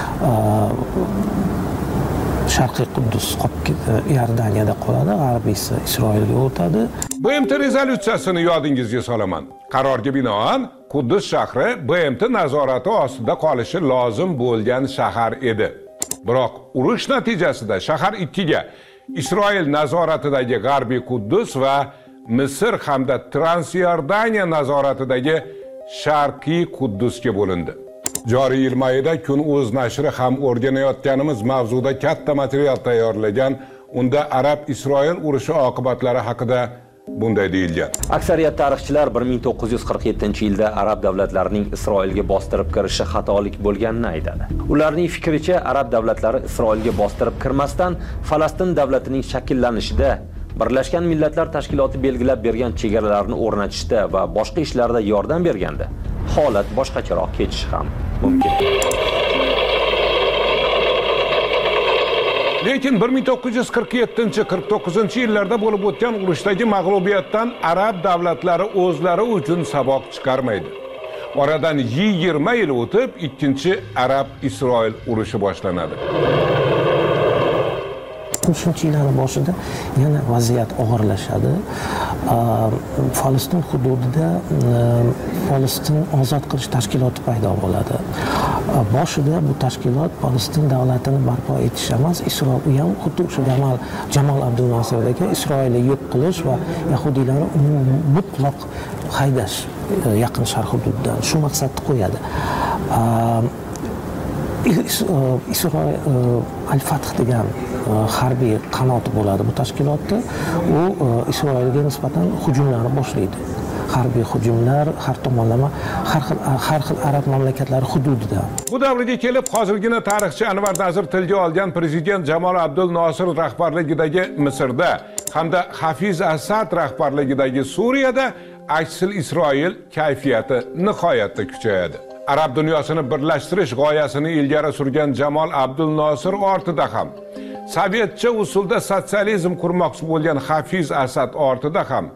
Sharqiy Quddus Iordaniyada qoladi, g'arbiysi Isroilga o'tadi. BMT rezolyutsiyasini yodingizga solaman. Qarorga binoan Quddus shahri BMT nazorati ostida qolishi lozim bo'lgan shahar edi. Biroq urush natijasida shahar ikkiga Isroil nazoratidagi G'arbiy Quddus va Misr hamda Transyordaniya nazoratidagi Sharqiy Quddusga bo'lindi. Joriy yil mayida Kun.uz nashri ham o'rganayotganimiz mavzuda katta material tayyorlagan. Unda Arab-Isroil urushi oqibatlari haqida bunday deyilgan. Aksariyat tarixchilar 1947-yilda arab davlatlarining Isroilga bostirib kirishi xatolik bo'lganini aytadi. Ularning fikricha, arab davlatlari Isroilga bostirib kirmasdan Falastin davlatining shakllanishida, Birlashgan Millatlar Tashkiloti belgilab bergan chegaralarni o'rnatishda va boshqa ishlarda yordam berganda holat boshqacharoq kechishi ham mumkin. Lekin 1947-49-yillarda bo'lib o'tgan urushdagi mag'lubiyatdan arab davlatlari o'zlari uchun saboq chiqarmaydi. Oradan 20 yil o'tib, ikkinchi Arab-Isroil urushi boshlanadi. Shuncha yillar boshida yana vaziyat og'irlashadi. Falastin hududida Falastin ozod qilish tashkiloti paydo bo'ladi. Boshida bu tashkilot Falastin davlatini barpo etish emas, Isroil ham xuddi o'sha Jamol Abdul Nosirdagi Isroilni yo'q qilish va yahudiylarni mutlaq haydash yaqin Sharq hududidan shu maqsadni qo'yadi. Isroil Al-Fath degan harbiy qanoti bo'ladi bu tashkilotda. U Isroilga nisbatan hujumlarni boshlaydi. Harbiy hujumlar har tomonlama har xil arab mamlakatlari hududida. Bu davrga kelib hozirgina tarixchi Anvar Nazir tilga olgan prezident Jamol Abdul Nosir rahbarligidagi Misrda hamda Hafiz Asad rahbarligidagi Suriyada aksil Isroil kayfiyati nihoyatda kuchayadi. Arab dunyosini birlashtirish g'oyasini ilgari surgan Jamol Abdul Nosir ortida ham, sovetcha usulda sotsializm qurmoqchi bo'lgan Hafiz Asad ortida ham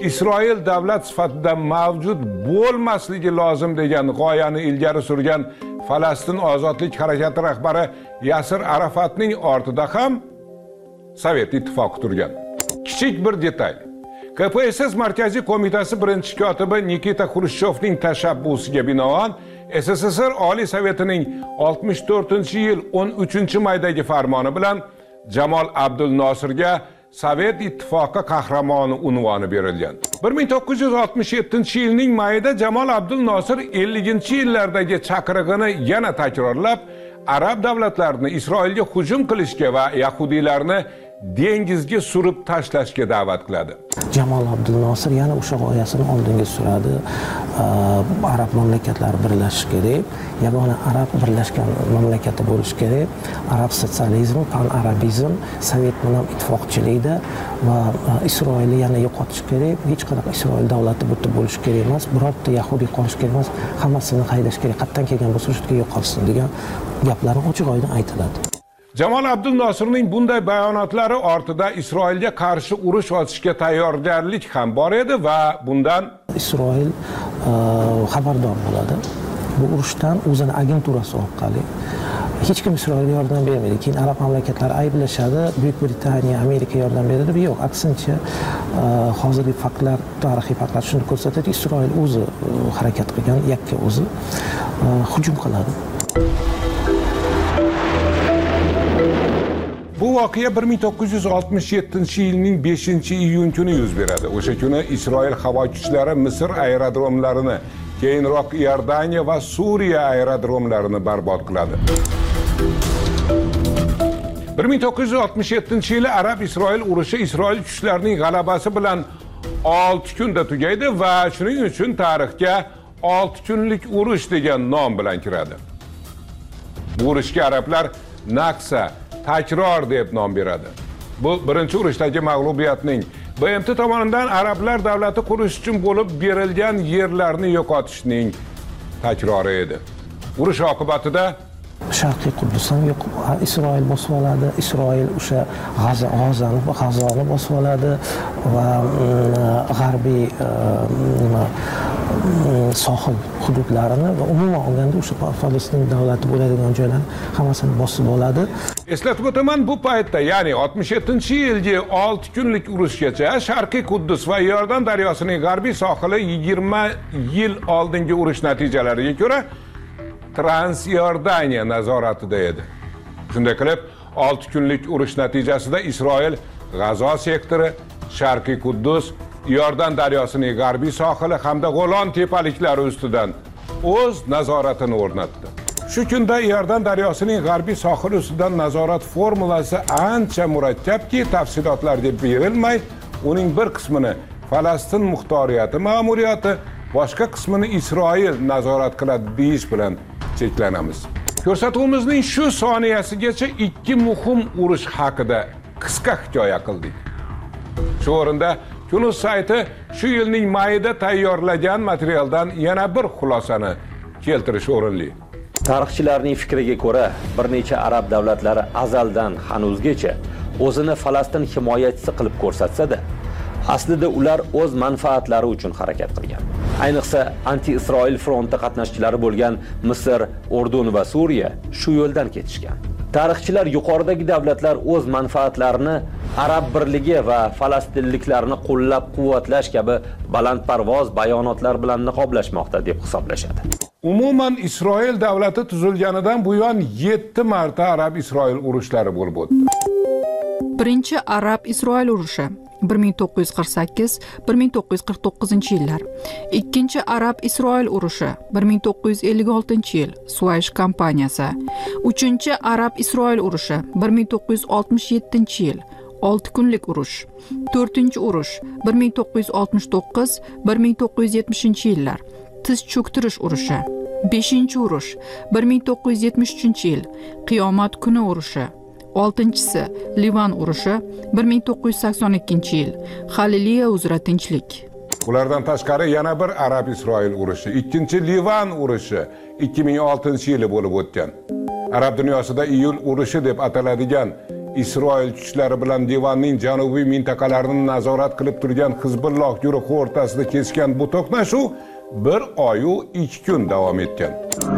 Isroil davlat sifatida mavjud bo'lmasligi lozim degan g'oyani ilgari surgan Falastin ozodlik harakati rahbari Yasir Arafatning ortida ham Sovet ittifoqi turgan. Kichik bir detal. KPSS Markaziy qo'mitasi birinchi kotibi Nikita Xrushchyovning tashabbusiga binoan SSSR Oliy Sovetining 64-yil 13-maydagi farmoni bilan Jamol Abdul Nosirga Sovet ittifoqi qahramoni unvoni berilgan. 1967-yilning mayida Jamol Abdul Nosir 50-yillardagi chaqirig'ini yana takrorlab, arab davlatlarini Isroilga hujum qilishga va yahudiylarni dengizga surib tashlashga da'vat qiladi. Jamol Abdul Nosir yana o'sha g'oyasini oldinga suradi. Arab mamlakatlari birlashishi kerak, yagona arab birlashgan mamlakati bo'lishi kerak. Arab sotsializm, pan-arabizm, Sovet bilan ittifoqchilikda va Isroilni yana yo'qotish kerak. Hech qanaqa Isroil davlati bu yerda bo'lishi kerak emas. Birorta yahudiy qolish kerak emas. Hammasini haydash kerak. Qayerdan kelgan bo'lsa shu yerga yo'qolsin degan gaplarni ochiq-oydin aytiladi. Jamol Abdul Nosirning bunday bayonotlari ortida Isroilga qarshi urush ochishga tayyorgarlik ham bor edi va bundan Isroil xabardor bo'ladi. Bu urushdan o'zining agenturasi orqali hech kim Isroilga yordam bermaydi. Keyin arab mamlakatlari ayblashadi, Buyuk Britaniya, Amerika yordam beradi. Yo'q, aksincha hozirgi faktlar, tarixiy faktlar shuni ko'rsatadi, Isroil o'zi harakat qilgan, yakka o'zi hujum qiladi. Bu voqea 1967-yilning 5-iyun kuni yuz beradi. O'sha kuni Isroil havo kuchlari Misr aerodromlarini, keyinroq Iordaniya va Suriya aerodromlarini barbod qiladi. 1967-yili Arab-Isroil urushi Isroil kuchlarining g'alabasi bilan 6 kunda tugaydi va shuning uchun tarixga 6 kunlik urush degan nom bilan kiradi. Bu urushga arablar Naksa, takror deb nom beradi. Bu birinchi urushdagi mag'lubiyatning BMT tomonidan arablar davlati qurish uchun bo'lib berilgan yerlarni yo'qotishning takrori edi. Urush oqibatida Sharqiy Quddus ham yo'q, Isroil bosib oladi. Isroil o'sha G'azoni bosib oladi va g'arbiy sohil hududlarini va umuman olganda o'sha Falastin davlati bo'ladigan joylarni hammasini bosib oladi. Eslatib o'taman, bu paytda, ya'ni 67-yilgi 6 kunlik urushgacha Sharqiy Quddus va Iordan daryosining g'arbiy sohili 20 yil oldingi urush natijalariga ko'ra Transiordaniya nazoratida edi. Shunday qilib, 6 kunlik urush natijasida Isroil G'azo sektori, Sharqiy Quddus, Iordan daryosining g'arbiy sohili hamda Golan tepaliklari ustidan o'z nazoratini o'rnatdi. Shu kunda Iordan daryosining g'arbiy sohili ustidan nazorat formulasi ancha murakkabki, tafsilotlarga berilmay, uning bir qismini Falastin muxtoriyati ma'muriyati, boshqa qismini Isroil nazorat qiladi deyish bilan cheklanamiz. Ko'rsatuvimizning shu soniyasigacha ikki muhim urush haqida qisqa hikoya qildik. Shu o'rinda Kunuz sayti shu yilning mayida tayyorlagan materialdan yana bir xulosani keltirish o'rinli. Tarixchilarning fikriga ko'ra, bir necha arab davlatlari azaldan hanuzgacha o'zini Falastin himoyachisi qilib ko'rsatsa-da, aslida ular o'z manfaatlari uchun harakat qilgan. Ayniqsa anti-Isroil fronti qatnashchilari bo'lgan Misr, Urdun va Suriya shu yo'ldan ketishgan. Tarixchilar yuqoridagi davlatlar o'z manfaatlarini arab birligi va falastinliklarni qo'llab-quvvatlash kabi balandparvoz bayonotlar bilan niqoblashmoqda deb hisoblashadi. Umuman Isroil davlati tuzilganidan buyon 7 marta arab-Isroil urushlari bo'lib o'tdi. Birinchi arab-Isroil urushi 1948-1949-yillar. Ikkinchi arab-Isroil urushi 1956-yil, Suaysh kampaniyasi. Uchinchi arab-Isroil urushi 1967-yil, 6 kunlik urush. To'rtinchi urush 1969-1970-yillar, tiz cho'ktirish urushi. Beshinchi urush 1973-yil, qiyomat kuni urushi. 6-si Livan urushi 1982-yil, Xaliliya uzra tinchlik. Ulardan tashqari yana bir arab-Isroil urushi, ikkinchi Livan urushi 2006-yili bo'lib o'tgan. Arab dunyosida iyul urushi deb ataladigan Isroil kuchlari bilan Livanning janubiy mintaqalarini nazorat qilib turgan Hizbulloh guruhi o'rtasida kesgan bu to'qnashuv 1 oy 2 kun davom etgan.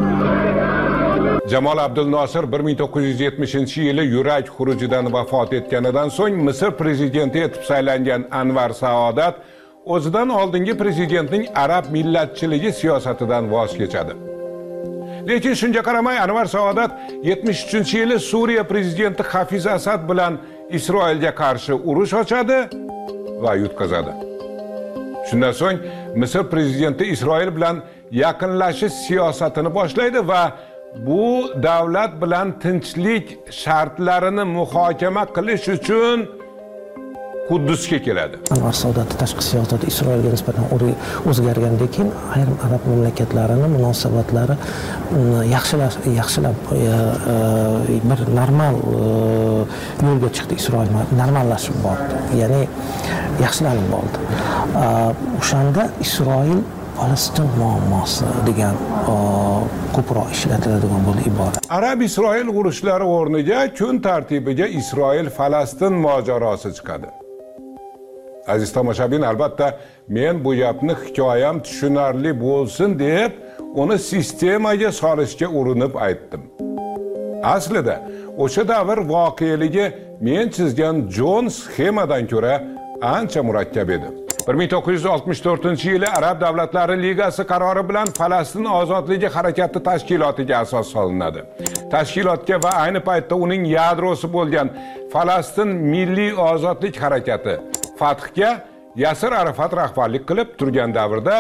Jamol Abdul Nosir 1970-yili yurak xurujidan vafot etganidan so'ng Misr prezidenti etib saylangan Anvar Saodat o'zidan oldingi prezidentning arab millatchiligi siyosatidan voz kechadi. Lekin shunga qaramay Anvar Saodat 73-yili Suriya prezidenti Hafiz Asad bilan Isroilga qarshi urush ochadi va yutqazadi. Shundan so'ng Misr prezidenti Isroil bilan yaqinlashish siyosatini boshlaydi va bu davlat bilan tinchlik shartlarini muhokama qilish uchun Quddusga keladi. Anvar Saodat tashqi siyosati Isroilga nisbatan o'zgargandan keyin ayrim arab mamlakatlarining munosabatlari yaxshilab bir normal yo'lga chiqdi. Isroil normallashib bordi. Ya'ni yaxshilanib bordi. O'shanda Isroil Falastin muammosi degan ko'proq ishlatiladigan bo'ldi ibora. Arab-Isroil urushlari o'rniga kun tartibiga Isroil-Falastin mojarosi chiqadi. Aziz tomoshabin, albatta men bu gapni hikoyam tushunarli bo'lsin deb uni sistemaga solishga urinib aytdim. Aslida o'sha davr voqealigi men chizgan Jon sxemadan ko'ra ancha murakkab edi. 1964-yili Arab Davlatlari Ligasi qarori bilan Falastin ozodligi harakati tashkilotiga asos solinadi. Tashkilotga va ayni paytda uning yadrosi bo'lgan Falastin Milliy ozodlik harakati Fathga Yasir Arafat rahbarlik qilib turgan davrda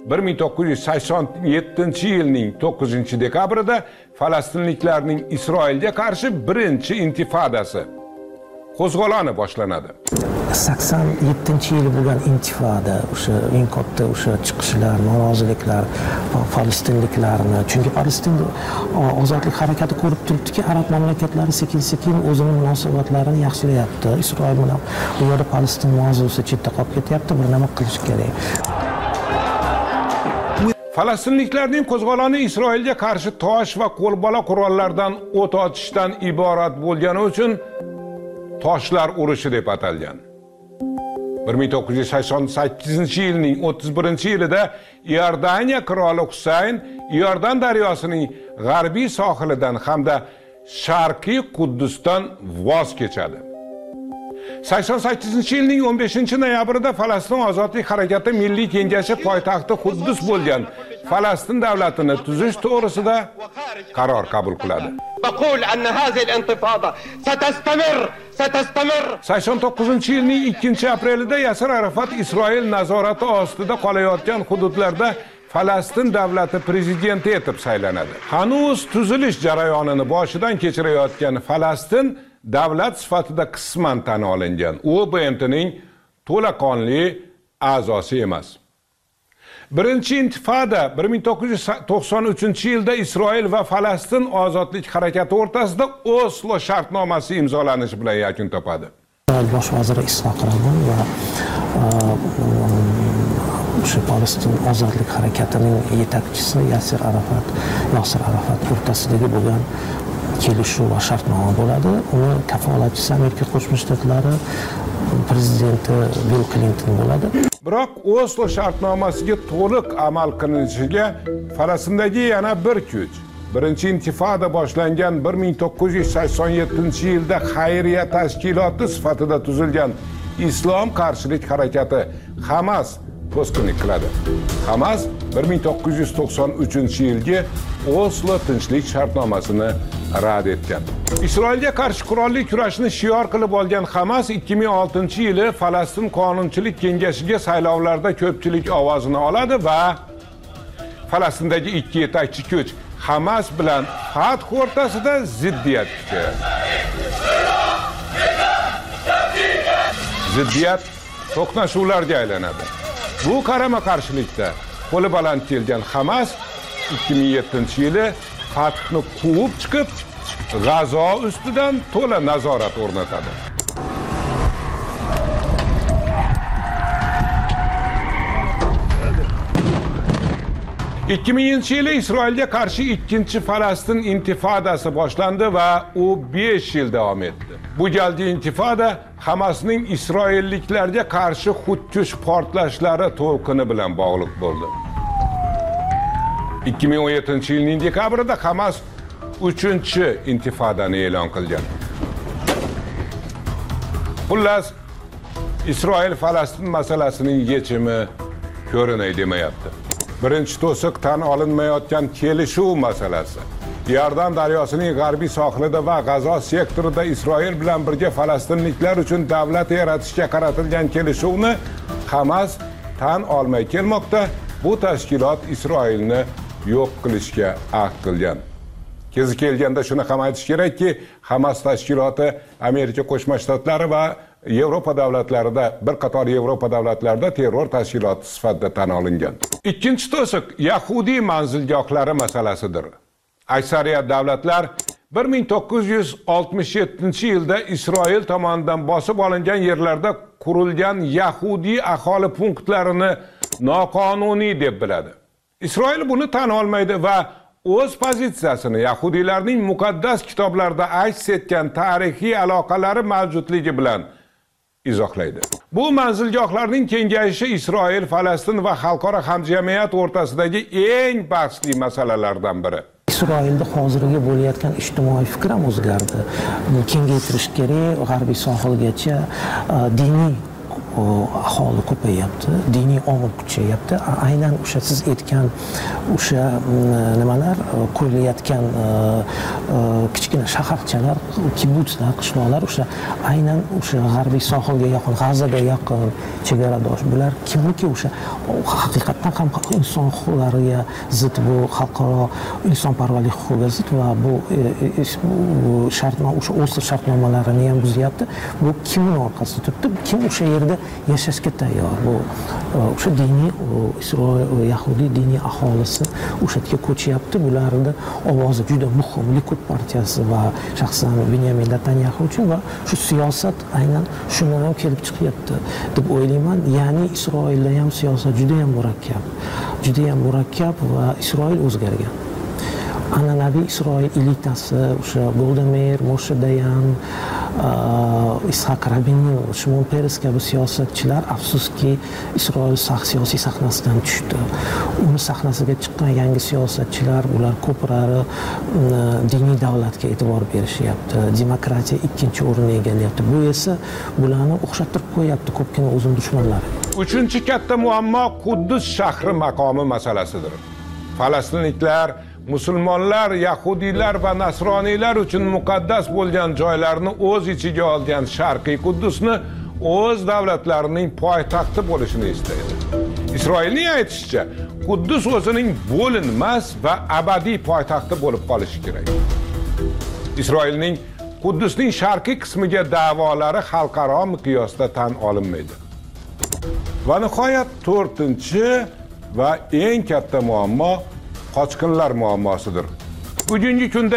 1987-yilning 9-dekabrida falastinliklarning Isroilga qarshi birinchi intifodasi qo'zg'oloni boshlanadi. 87-yili bo'lgan intifoda, o'sha eng katta o'sha chiqishlar, noroziliklar falastinliklarni, chunki Falastin ozodlik harakati ko'rib turibdiki, arab mamlakatlari sekin-sekin o'zining munosabatlarini yaxshilayapti. Isroil bilan bu yerda Falastin mavzusi chetda qolib ketyapti, bir nima qilish kerak. Falastinliklarning qo'zg'oloni Isroilga qarshi tosh va qo'lbola qurollardan o't ochishdan iborat bo'lgani uchun Toshlar urushi deb atalgan. 1988-yilning 31-yilida Iordaniya qiroli Husayn Iordan daryosining g'arbiy sohilidan hamda sharqiy Quddusdan voz kechadi. 88-yilning 15-noyabrida Falastin ozodlik harakati Milliy kengashi poytaxti Quddus bo'lgan Falastin davlatini tuzish to'g'risida qaror qabul qiladi. بقول أن هذه الانتفاضة ستستمر 89-yilning 2-aprelida Yasir Arafat Isroil nazorati ostida qolayotgan hududlarda Falastin davlati prezidenti etib saylanadi. Hanuz tuzilish jarayonini boshidan kechirayotgan Falastin davlat sifatida qisman tan olingan. U BMTning to'laqonli a'zosi emas. Birinchi intifoda 1993-yilda Isroil va Falastin ozodlik harakati o'rtasida Oslo shartnomasi imzolanishi bilan yakun topadi. Bosh vaziri Isroil va o'sha Falastin ozodlik harakatining yetakchisi Yasir Arafat o'rtasidagi bo'lgan kelishuv va shartnoma bo'ladi. Uni kafolatchisi Amerika Qo'shma Shtatlari prezidenti Bill Clinton bo'ladi. Biroq Oslo shartnomasiga to'liq amal qilinishiga Falastindagi yana bir kuch, birinchi intifoda boshlangan 1987-yilda xayriya tashkiloti sifatida tuzilgan Islom qarshilik harakati Hamas to'sqinlik qiladi. Hamas 1993-yilgi Oslo tinchlik shartnomasini rad etgan. Isroilga qarshi qurolli kurashni shior qilib olgan Hamas 2006-yili Falastin qonunchilik kengashiga saylovlarda ko'pchilik ovozini oladi va Falastindagi ikki yetakchi kuch Hamas bilan Fath o'rtasida ziddiyat kuchayadi. Ziddiyat to'qnashuvlarga aylanadi. Bu qarama-qarshilikda qo'li baland kelgan Hamas 2007-yili Fathni quvib chiqib, G'azo ustidan to'la nazorat o'rnatadi. 2000-yili Isroilga qarshi ikkinchi Falastin intifodasi boshlandi va u 5 yil davom etdi. Bu galgi intifoda Hamasning isroilliklarga qarshi xudkush portlashlari to'lqini bilan bog'liq bo'ldi. 2017-yilning dekabrida Hamas 3-intifodani e'lon qilgan. Xullas, Isroil Falastin masalasining yechimi ko'rinay demayapti. Birinchi to'siq tan olinmayotgan kelishuv masalasi. Iordan daryosining g'arbiy sohilida va G'azo sektorida Isroil bilan birga falastinliklar uchun davlat yaratishga qaratilgan kelishuvni Hamas tan olmay kelmoqda. Bu tashkilot Isroilni yo'q qilishga ahd qilgan. Kezi kelganda shuni ham aytish kerakki, Hamas tashkiloti Amerika Qo'shma Shtatlari va Yevropa davlatlarida, bir qator Yevropa davlatlarida terror tashkiloti sifatida tan olingan. Ikkinchi to'siq Yahudiy manzilgohlari masalasidir. Aksariyat davlatlar 1967-yilda Isroil tomonidan bosib olingan yerlarda qurilgan Yahudiy aholi punktlarini noqonuniy deb biladi. Isroil buni tan olmaydi va o'z pozitsiyasini Yahudiylarning muqaddas kitoblarida aks etgan tarixiy aloqalari mavjudligi bilan izohlaydi. Bu manzilgohlarning kengayishi Isroil, Falastin va xalqaro hamjamiyat o'rtasidagi eng bahsli masalalardan biri. Isroilda hozirgi bo'layotgan ijtimoiy fikr ham o'zgardi. Kengaytirish kerak, g'arbiy sohilgacha diniy aholi ko'payapti, diniy omil kuchayapti. Aynan o'sha siz aytgan o'sha nimalar qo'yilayotgan kichkina shaharchalar, kibutslar, qishloqlar o'sha aynan o'sha g'arbiy sohilga yaqin, G'azoga yaqin chegaradosh. Bular kimniki o'sha haqiqatdan ham inson huquqlariga zid, bu xalqaro insonparvarlik huquqiga zid va bu shartnoma, o'sha Oslo shartnomalarini ham buzyapti. Bu kimning orqasida turibdi? Kim o'sha yerda yashashga tayyor? Bu o'sha diniy Isroil Yahudiy diniy aholisi o'sha yerga ko'chyapti. Bularning ovozi juda muhim. Likud partiyasi va shaxsan Benyamin Netanyahu uchun va shu siyosat aynan shundan ham kelib chiqyapti deb o'ylayman. Ya'ni Isroilda ham siyosat juda ham murakkab va Isroil o'zgargan. An'anaviy Isroil elitasi, o'sha Golda Meir, Moshe Dayan, Ishaq Rabinning, Shimon Peres kabi siyosatchilar afsuski Isroil siyosiy sahnasidan tushdi. Uni sahnasiga chiqqan yangi siyosatchilar, ular ko'plari diniy davlatga e'tibor berishyapti. Demokratiya ikkinchi o'rinni egallayapti. Bu esa bularni o'xshattirib qo'yapti ko'pgina o'zim dushmanlari. Uchinchi katta muammo Quddus shahri maqomi masalasidir. Falastinliklar, musulmonlar, yahudiylar va nasroniylar uchun muqaddas bo'lgan joylarni o'z ichiga olgan Sharqiy Quddusni o'z davlatlarining poytaxti bo'lishini istaydi. Isroilning aytishicha, Quddus o'zining bo'linmas va abadiy poytaxti bo'lib qolishi kerak. Isroilning Quddusning sharqiy qismiga da'volari xalqaro miqyosda tan olinmaydi. Va nihoyat 4-chi va eng katta muammo qochqinlar muammosidir. Bugungi kunda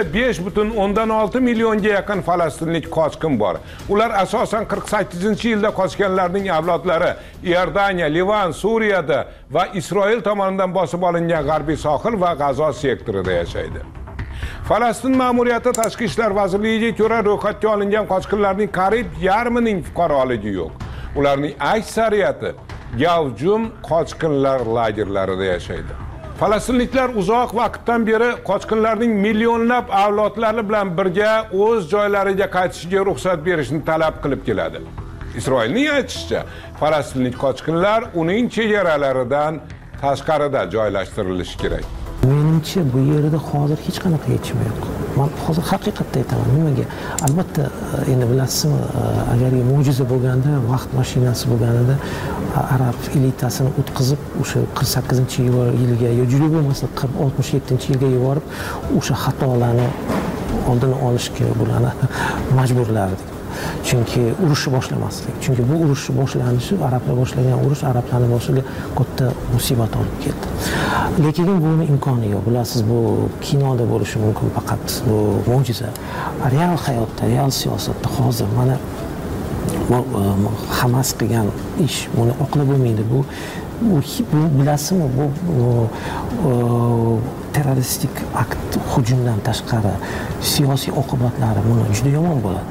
5,6 millionga yaqin falastinlik qochqin bor. Ular asosan 48-yilda qochganlarning avlodlari Iordaniya, Livan, Suriyada va Isroil tomonidan bosib olingan g'arbiy sohil va G'azo sektorida yashaydi. Falastin ma'muriyati Tashqi ishlar vazirligiga ko'ra ro'yxatga olingan qochqinlarning qariyb yarmining fuqaroligi yo'q. Ularning aksariyati gavjum qochqinlar lagerlarida yashaydi. Falastinliklar uzoq vaqtdan beri qochqinlarning millionlab avlodlari bilan birga o'z joylariga qaytishiga ruxsat berishni talab qilib keladi. Isroilning aytishicha, falastinlik qochqinlar uning chegaralaridan tashqarida joylashtirilishi kerak. Menimcha bu yerda hozir hech qanaqa yechim yo'q. Men hozir haqiqatda aytaman. Nimaga? Albatta, endi bilasizmi, agar mo'jiza bo'lganda, vaqt mashinasi bo'lganida arab elitasini o'tkazib, o'sha 48-yilga yo juda bo'lmasa 67-yilga yuborib, o'sha xatolarni oldini olishga bularni majburlardik. Chunki urushni boshlamaslik. Chunki bu urushni boshlanishi, arablar boshlagan urush arablarning boshiga katta musibat olib keldi. Lekin buni imkoni yo'q. Bilasiz, bu kinoda bo'lishi mumkin faqat. Bu mo'jiza. Real hayotda, real siyosatda hozir mana Hamas qilgan ish buni oqlab bo'lmaydi. Bu bu bilasizmi, bu terroristik akt hujumdan tashqari siyosiy oqibatlari buni juda yomon bo'ladi.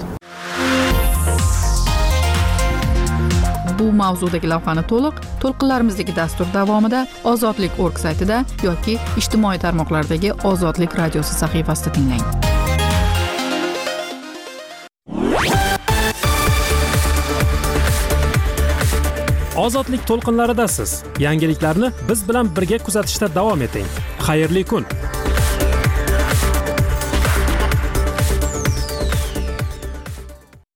Bu mavzudagi lavhani to'lqinlarimizdagi dastur davomida Ozodlik.org saytida yoki ijtimoiy tarmoqlardagi Ozodlik radiosi sahifasida tinglang. Ozodlik to'lqinlaridasiz. Yangiliklarni biz bilan birga kuzatishda davom eting. Xayrli kun.